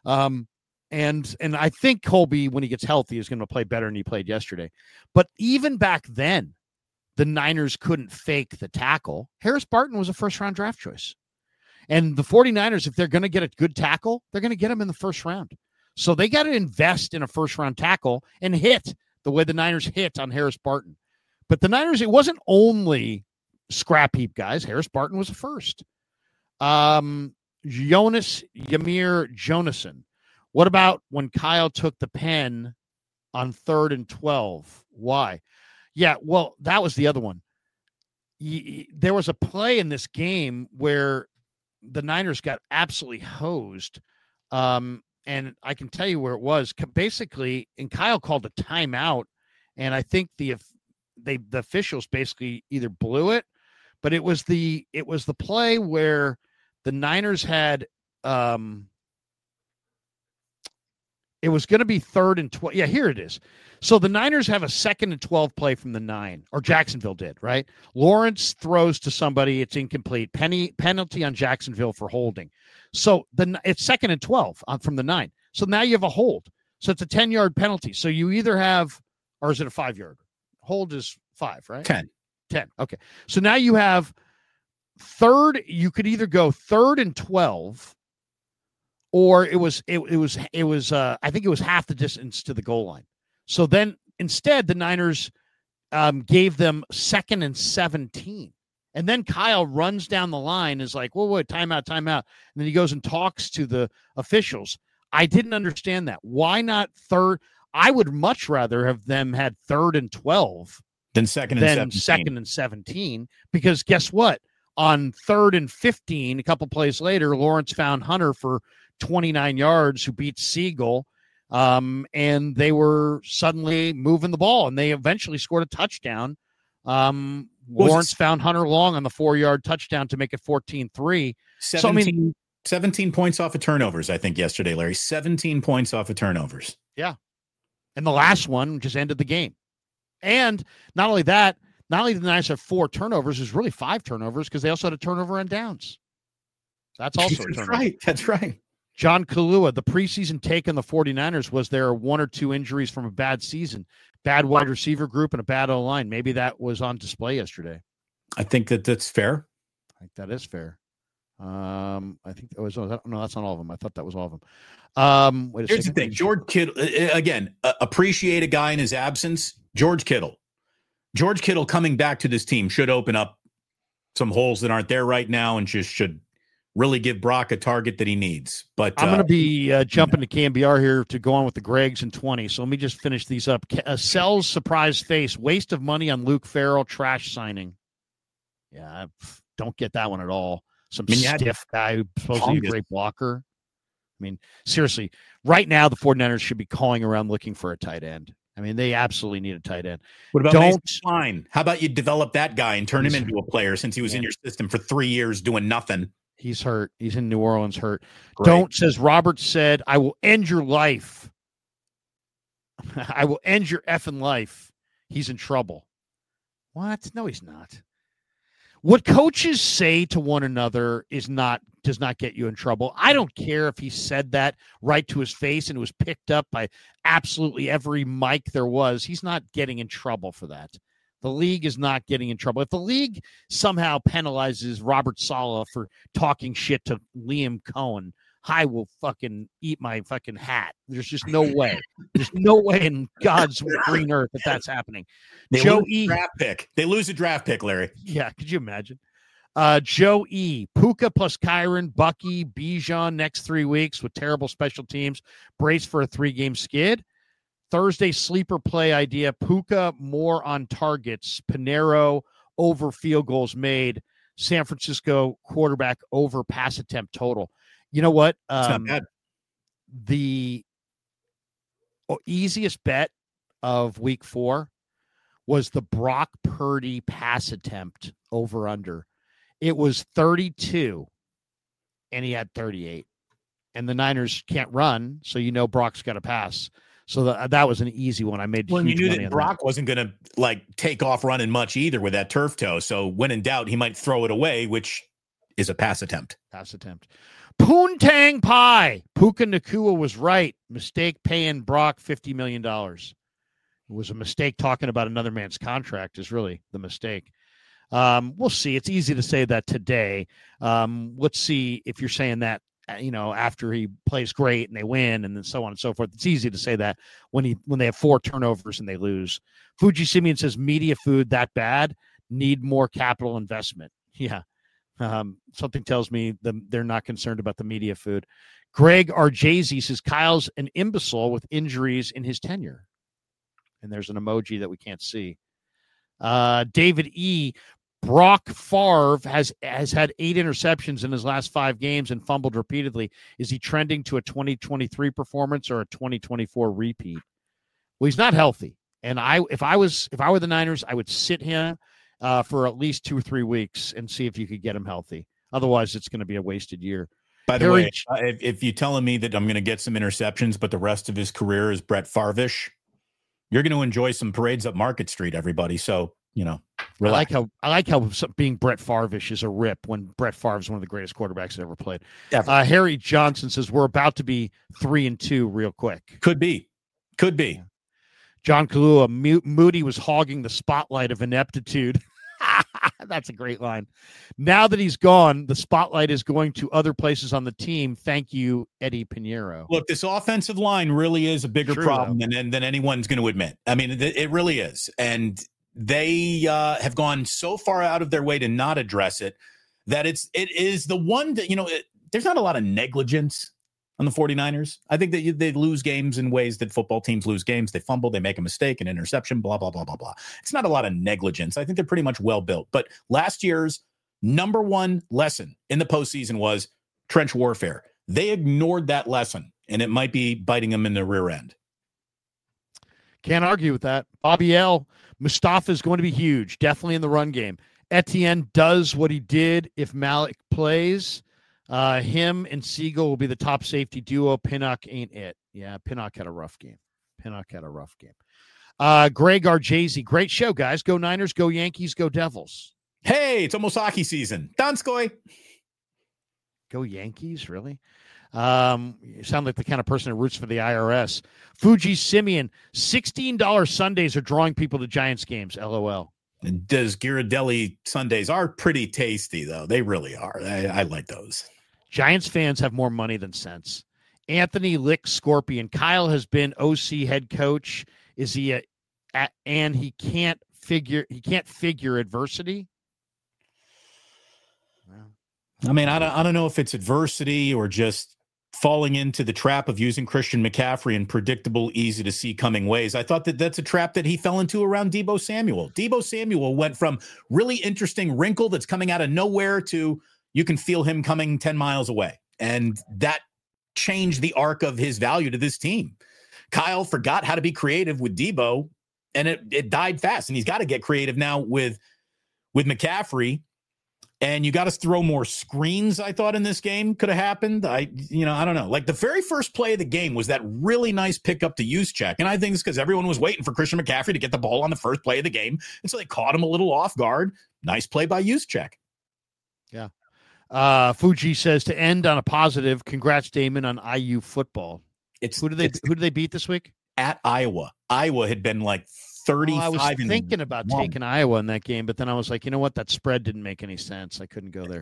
And I think Colby, when he gets healthy, is going to play better than he played yesterday. But even back then, the Niners couldn't fake the tackle. Harris Barton was a 1st-round draft choice. And the 49ers, if they're going to get a good tackle, they're going to get him in the 1st round. So they got to invest in a 1st-round tackle and hit the way the Niners hit on Harris Barton. But the Niners, it wasn't only scrap heap guys. Harris Barton was a 1st. Jonas Yamir Jonason. What about when Kyle took the pen on 3rd and 12? Why? Yeah, well, that was the other one. There was a play in this game where the Niners got absolutely hosed. And I can tell you where it was. Basically, and Kyle called a timeout, and I think the officials basically either blew it, but it was the play where the Niners had it was going to be 3rd and 12. Yeah, here it is. So the Niners have a 2nd and 12 play from the 9, or Jacksonville did, right? Lawrence throws to somebody. It's incomplete. Penalty on Jacksonville for holding. So it's 2nd and 12 from the 9. So now you have a hold. So it's a 10-yard penalty. So you either have, or is it a 5-yard? Hold is 5, right? 10. Okay. So now you have 3rd. You could either go 3rd and 12, or it was I think it was half the distance to the goal line. So then instead the Niners gave them 2nd and 17. And then Kyle runs down the line, is like, whoa, timeout. And then he goes and talks to the officials. I didn't understand that. Why not 3rd? I would much rather have them had 3rd and 12 than 2nd and 17, because guess what? On 3rd and 15, a couple plays later, Lawrence found Hunter for 29 yards, who beat Siegel. And they were suddenly moving the ball, and they eventually scored a touchdown. Lawrence found Hunter Long on the 4-yard touchdown to make it 14-3. 17 points off of turnovers, I think, yesterday, Larry. 17 points off of turnovers. Yeah. And the last one just ended the game. And not only that, not only did the Niners have 4 turnovers, there's really 5 turnovers, because they also had a turnover on downs. That's also a turnover. That's right. John Kalua, the preseason take on the 49ers was there 1 or 2 injuries from a bad season, bad wide receiver group, and a bad O-line. Maybe that was on display yesterday. I think that's fair. I think that is fair. I think that was, no, that's not all of them. I thought that was all of them. Here's the thing. George Kittle, again, appreciate a guy in his absence. George Kittle coming back to this team should open up some holes that aren't there right now, and just should really give Brock a target that he needs. But I'm going to be jumping to KMBR here to go on with the Gregs in 20. So let me just finish these up. Sells surprise face, waste of money on Luke Farrell, trash signing. Yeah, I don't get that one at all. Some stiff guy, supposedly a great blocker. I mean, seriously, right now the 49ers should be calling around looking for a tight end. I mean, they absolutely need a tight end. What about Mason Fine? How about you develop that guy and turn him into a player since he was in your system for 3 years doing nothing? He's hurt. He's in New Orleans hurt. Great. Says Robert said, I will end your life. I will end your effing life. He's in trouble. What? No, he's not. What coaches say to one another does not get you in trouble. I don't care if he said that right to his face and it was picked up by absolutely every mic there was. He's not getting in trouble for that. The league is not getting in trouble. If the league somehow penalizes Robert Saleh for talking shit to Liam Cohen, I will fucking eat my fucking hat. There's just no way. There's no way in God's green earth that that's happening. Joe E. They lose a draft pick, Larry. Yeah, could you imagine? Joe E. Puka plus Kyron, Bucky, Bijan next 3 weeks with terrible special teams. Brace for a 3-game skid. Thursday sleeper play idea. Puka more on targets. Pinero over field goals made. San Francisco quarterback over pass attempt total. You know what? It's not bad. The easiest bet of week 4 was the Brock Purdy pass attempt over under. It was 32, and he had 38. And the Niners can't run, so you know Brock's got to pass. So that was an easy one. I made. Well, you knew that Brock wasn't going to take off running much either with that turf toe. So when in doubt, he might throw it away, which is a pass attempt. Poontang Pie. Puka Nacua was right. Mistake paying Brock $50 million. It was a mistake talking about another man's contract is really the mistake. We'll see. It's easy to say that today. Let's see if you're saying that, after he plays great and they win and then so on and so forth. It's easy to say that when they have 4 turnovers and they lose. Fuji Simeon says media food that bad, need more capital investment. Yeah. Something tells me they're not concerned about the media food. Greg Arjay says Kyle's an imbecile with injuries in his tenure. And there's an emoji that we can't see. David E. Brock Favre has had 8 interceptions in his last 5 games and fumbled repeatedly. Is he trending to a 2023 performance or a 2024 repeat? Well, he's not healthy. And if I were the Niners, I would sit him for at least 2 or 3 weeks and see if you could get him healthy. Otherwise, it's going to be a wasted year. By the way, if you're telling me that I'm going to get some interceptions, but the rest of his career is Brett Favre-ish, you're going to enjoy some parades up Market Street, everybody. So, relax. I like how being Brett Favre-ish is a rip when Brett Favre is one of the greatest quarterbacks that ever played. Harry Johnson says we're about to be 3-2 real quick. Could be. Yeah. John Kalua, Moody was hogging the spotlight of ineptitude. That's a great line. Now that he's gone, the spotlight is going to other places on the team. Thank you, Eddie Pinheiro. Look, this offensive line really is a bigger problem than anyone's going to admit. I mean, it really is. And they have gone so far out of their way to not address it that it is the one that, there's not a lot of negligence on the 49ers. I think that they lose games in ways that football teams lose games. They fumble, they make a mistake, an interception, blah, blah, blah, blah, blah. It's not a lot of negligence. I think they're pretty much well built. But last year's number one lesson in the postseason was trench warfare. They ignored that lesson, and it might be biting them in the rear end. Can't argue with that. Bobby L. Mustafa is going to be huge, definitely in the run game. Etienne does what he did if Malik plays. Him and Siegel will be the top safety duo. Pinnock ain't it. Yeah, Pinnock had a rough game. Greg Arjay, great show, guys. Go Niners, go Yankees, go Devils. Hey, it's almost hockey season. Donskoy. Go Yankees, really? You sound like the kind of person who roots for the IRS. Fuji Simeon, $16 Sundays are drawing people to Giants games. LOL. Does Ghirardelli Sundays are pretty tasty, though. They really are. I like those. Giants fans have more money than sense. Anthony Lick Scorpion. Kyle has been OC head coach. Is he and he can't figure adversity? Well, I mean, I don't know if it's adversity or just falling into the trap of using Christian McCaffrey in predictable, easy to see coming ways. I thought that that's a trap that he fell into around Deebo Samuel. Deebo Samuel went from really interesting wrinkle that's coming out of nowhere to you can feel him coming 10 miles away. And that changed the arc of his value to this team. Kyle forgot how to be creative with Deebo, and it died fast. And he's got to get creative now with McCaffrey. And you got to throw more screens, I thought, in this game could have happened. I don't know. Like the very first play of the game was that really nice pickup to Juszczyk. And I think it's because everyone was waiting for Christian McCaffrey to get the ball on the first play of the game. And so they caught him a little off guard. Nice play by Juszczyk. Yeah. Fuji says to end on a positive, congrats, Damon, on IU football. Who do they beat this week? At Iowa. Iowa had been like 35. I was thinking about taking Iowa in that game, but then I was like, you know what? That spread didn't make any sense. I couldn't go there.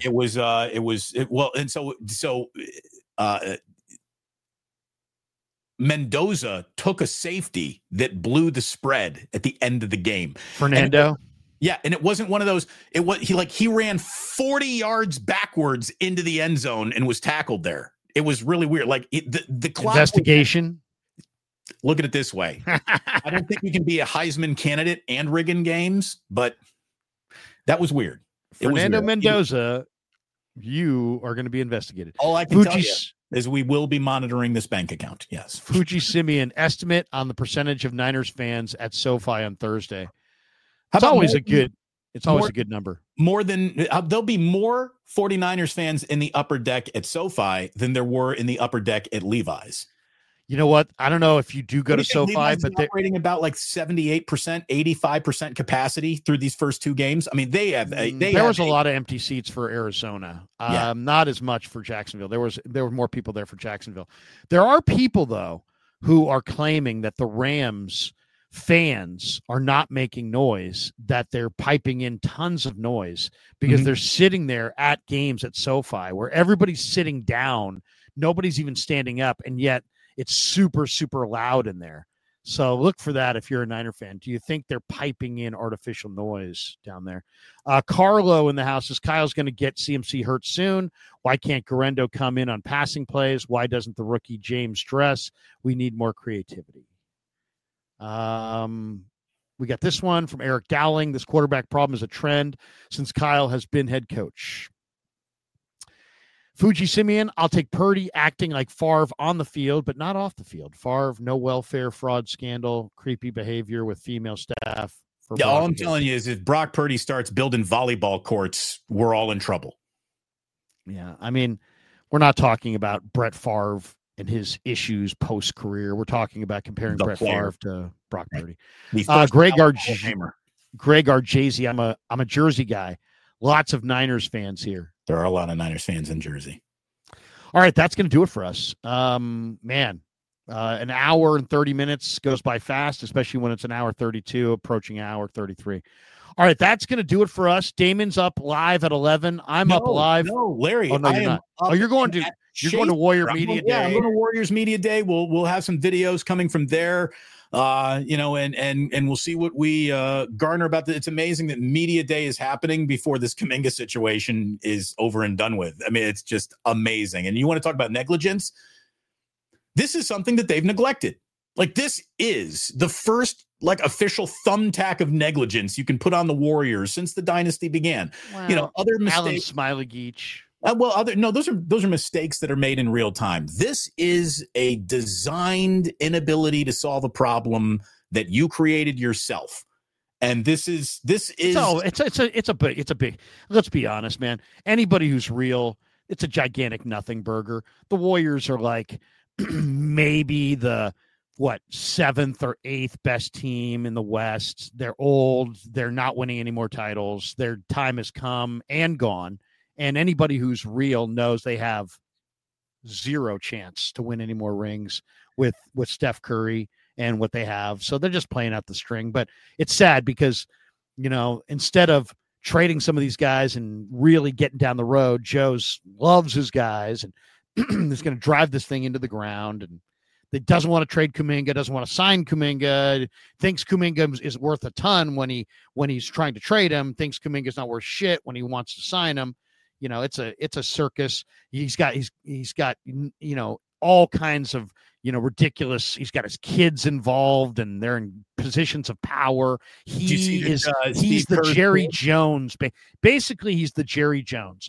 Mendoza took a safety that blew the spread at the end of the game. Fernando. And it wasn't one of those. He ran 40 yards backwards into the end zone and was tackled there. It was really weird. Like the clock investigation. Look at it this way. I don't think we can be a Heisman candidate and rigging games, but that was weird. Fernando Mendoza, you are going to be investigated. All I can tell you is we will be monitoring this bank account. Yes. Fuji Simeon, estimate on the percentage of Niners fans at SoFi on Thursday. It's always a good number. More than there'll be more 49ers fans in the upper deck at SoFi than there were in the upper deck at Levi's. You know what? I don't know if you do go to SoFi, but they're operating about like 78%, 85% capacity through these first two games. I mean, there was a lot of empty seats for Arizona. Not as much for Jacksonville. There were more people there for Jacksonville. There are people though who are claiming that the Rams fans are not making noise, that they're piping in tons of noise because they're sitting there at games at SoFi where everybody's sitting down, nobody's even standing up, and yet it's super, super loud in there. So look for that if you're a Niner fan. Do you think they're piping in artificial noise down there? Carlo in the house says Kyle's going to get CMC hurt soon. Why can't Guerendo come in on passing plays? Why doesn't the rookie James dress? We need more creativity. We got this one from Eric Dowling. This quarterback problem is a trend since Kyle has been head coach. Fuji Simeon, I'll take Purdy acting like Favre on the field, but not off the field. Favre, no welfare fraud scandal, creepy behavior with female staff. All I'm telling you is if Brock Purdy starts building volleyball courts, we're all in trouble. Yeah, I mean, we're not talking about Brett Favre and his issues post-career. We're talking about comparing Brett Favre to Brock Purdy. Greg Arjazy, I'm a Jersey guy. Lots of Niners fans here. There are a lot of Niners fans in Jersey. All right, that's going to do it for us. An hour and 30 minutes goes by fast, especially when it's an hour 32, approaching hour 33. All right, that's going to do it for us. Damon's up live at 11. I'm up live. No, Larry. Oh, no, you're not. You're going to Warrior Media Day. Yeah, I'm going to Warriors Media Day. We'll have some videos coming from there. And we'll see what we garner about that. It's amazing that Media Day is happening before this Kuminga situation is over and done with. I mean, it's just amazing. And you want to talk about negligence? This is something that they've neglected. Like, this is the first official thumbtack of negligence you can put on the Warriors since the dynasty began. Wow. Other mistakes. Alan Smiley-Geach. Those are mistakes that are made in real time. This is a designed inability to solve a problem that you created yourself. And it's a big, let's be honest, man. Anybody who's real, it's a gigantic nothing burger. The Warriors are like maybe the seventh or eighth best team in the West. They're old. They're not winning any more titles. Their time has come and gone. And anybody who's real knows they have zero chance to win any more rings with Steph Curry and what they have. So they're just playing out the string. But it's sad because, instead of trading some of these guys and really getting down the road, Joe's loves his guys and is going to drive this thing into the ground. And he doesn't want to trade Kuminga, doesn't want to sign Kuminga, thinks Kuminga is worth a ton when he's trying to trade him, thinks Kuminga's not worth shit when he wants to sign him. it's a circus. He's got all kinds of, ridiculous. He's got his kids involved and they're in positions of power. He's the Jerry Jones. Basically, he's the Jerry Jones.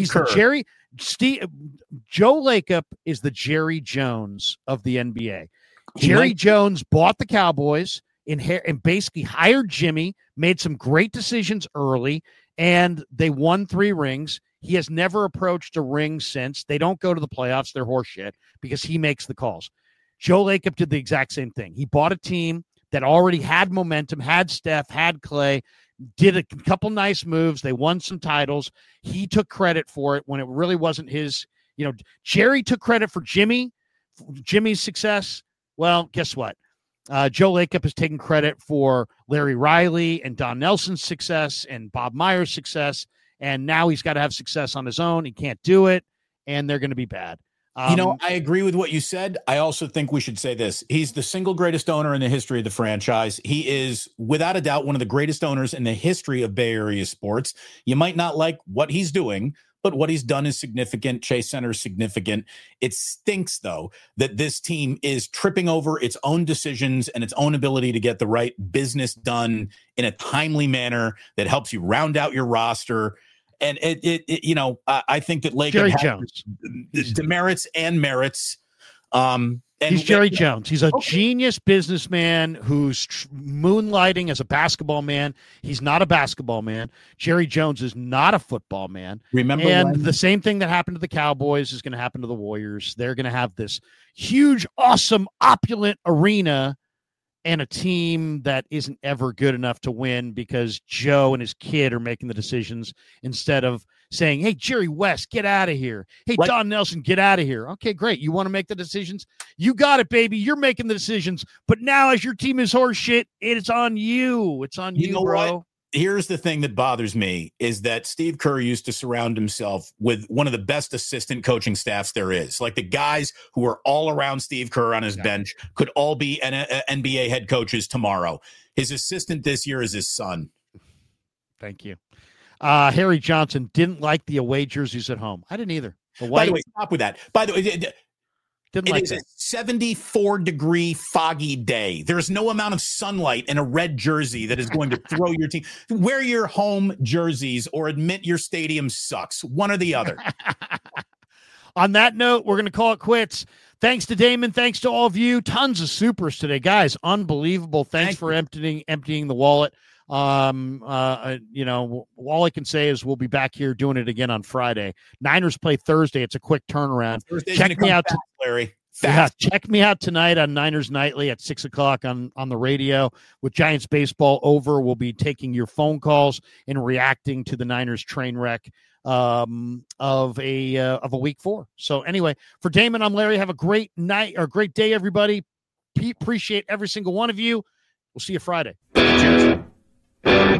Joe Lacob is the Jerry Jones of the NBA. Jerry Jones bought the Cowboys and basically hired Jimmy, made some great decisions early, and they won 3 rings. He has never approached a ring since. They don't go to the playoffs. They're horseshit because he makes the calls. Joe Lacob did the exact same thing. He bought a team that already had momentum, had Steph, had Clay, did a couple nice moves. They won some titles. He took credit for it when it really wasn't his. Jerry took credit for Jimmy's success. Well, guess what? Joe Lacob has taken credit for Larry Riley and Don Nelson's success and Bob Myers' success. And now he's got to have success on his own. He can't do it, and they're going to be bad. I agree with what you said. I also think we should say this. He's the single greatest owner in the history of the franchise. He is, without a doubt, one of the greatest owners in the history of Bay Area sports. You might not like what he's doing, but what he's done is significant. Chase Center is significant. It stinks, though, that this team is tripping over its own decisions and its own ability to get the right business done in a timely manner that helps you round out your roster. And I think that Lacob Jerry Jones demerits and merits. He's Jerry Jones. He's a genius businessman who's moonlighting as a basketball man. He's not a basketball man. Jerry Jones is not a football man. The same thing that happened to the Cowboys is going to happen to the Warriors. They're going to have this huge, awesome, opulent arena and a team that isn't ever good enough to win because Joe and his kid are making the decisions instead of saying, hey, Jerry West, get out of here. Hey, Don Nelson, get out of here. Okay, great. You want to make the decisions? You got it, baby. You're making the decisions. But now as your team is horse shit, it's on you. It's on you, bro. What? Here's the thing that bothers me is that Steve Kerr used to surround himself with one of the best assistant coaching staffs there is. Like the guys who are all around Steve Kerr on his bench could all be NBA head coaches tomorrow. His assistant this year is his son. Thank you. Harry Johnson didn't like the away jerseys at home. I didn't either. By the way, stop with that. By the way, it is a 74-degree foggy day. There's no amount of sunlight in a red jersey that is going to throw your team. Wear your home jerseys or admit your stadium sucks. One or the other. On that note, we're going to call it quits. Thanks to Damon. Thanks to all of you. Tons of supers today, guys. Unbelievable. Thanks for emptying the wallet. All I can say is we'll be back here doing it again on Friday. Niners play Thursday. It's a quick turnaround. Check me out, Larry. Check me out tonight on Niners Nightly at 6:00 on the radio with Giants baseball over. We'll be taking your phone calls and reacting to the Niners train wreck of a week 4. So anyway, for Damon, I'm Larry. Have a great night or great day, everybody. Appreciate every single one of you. We'll see you Friday. Cheers.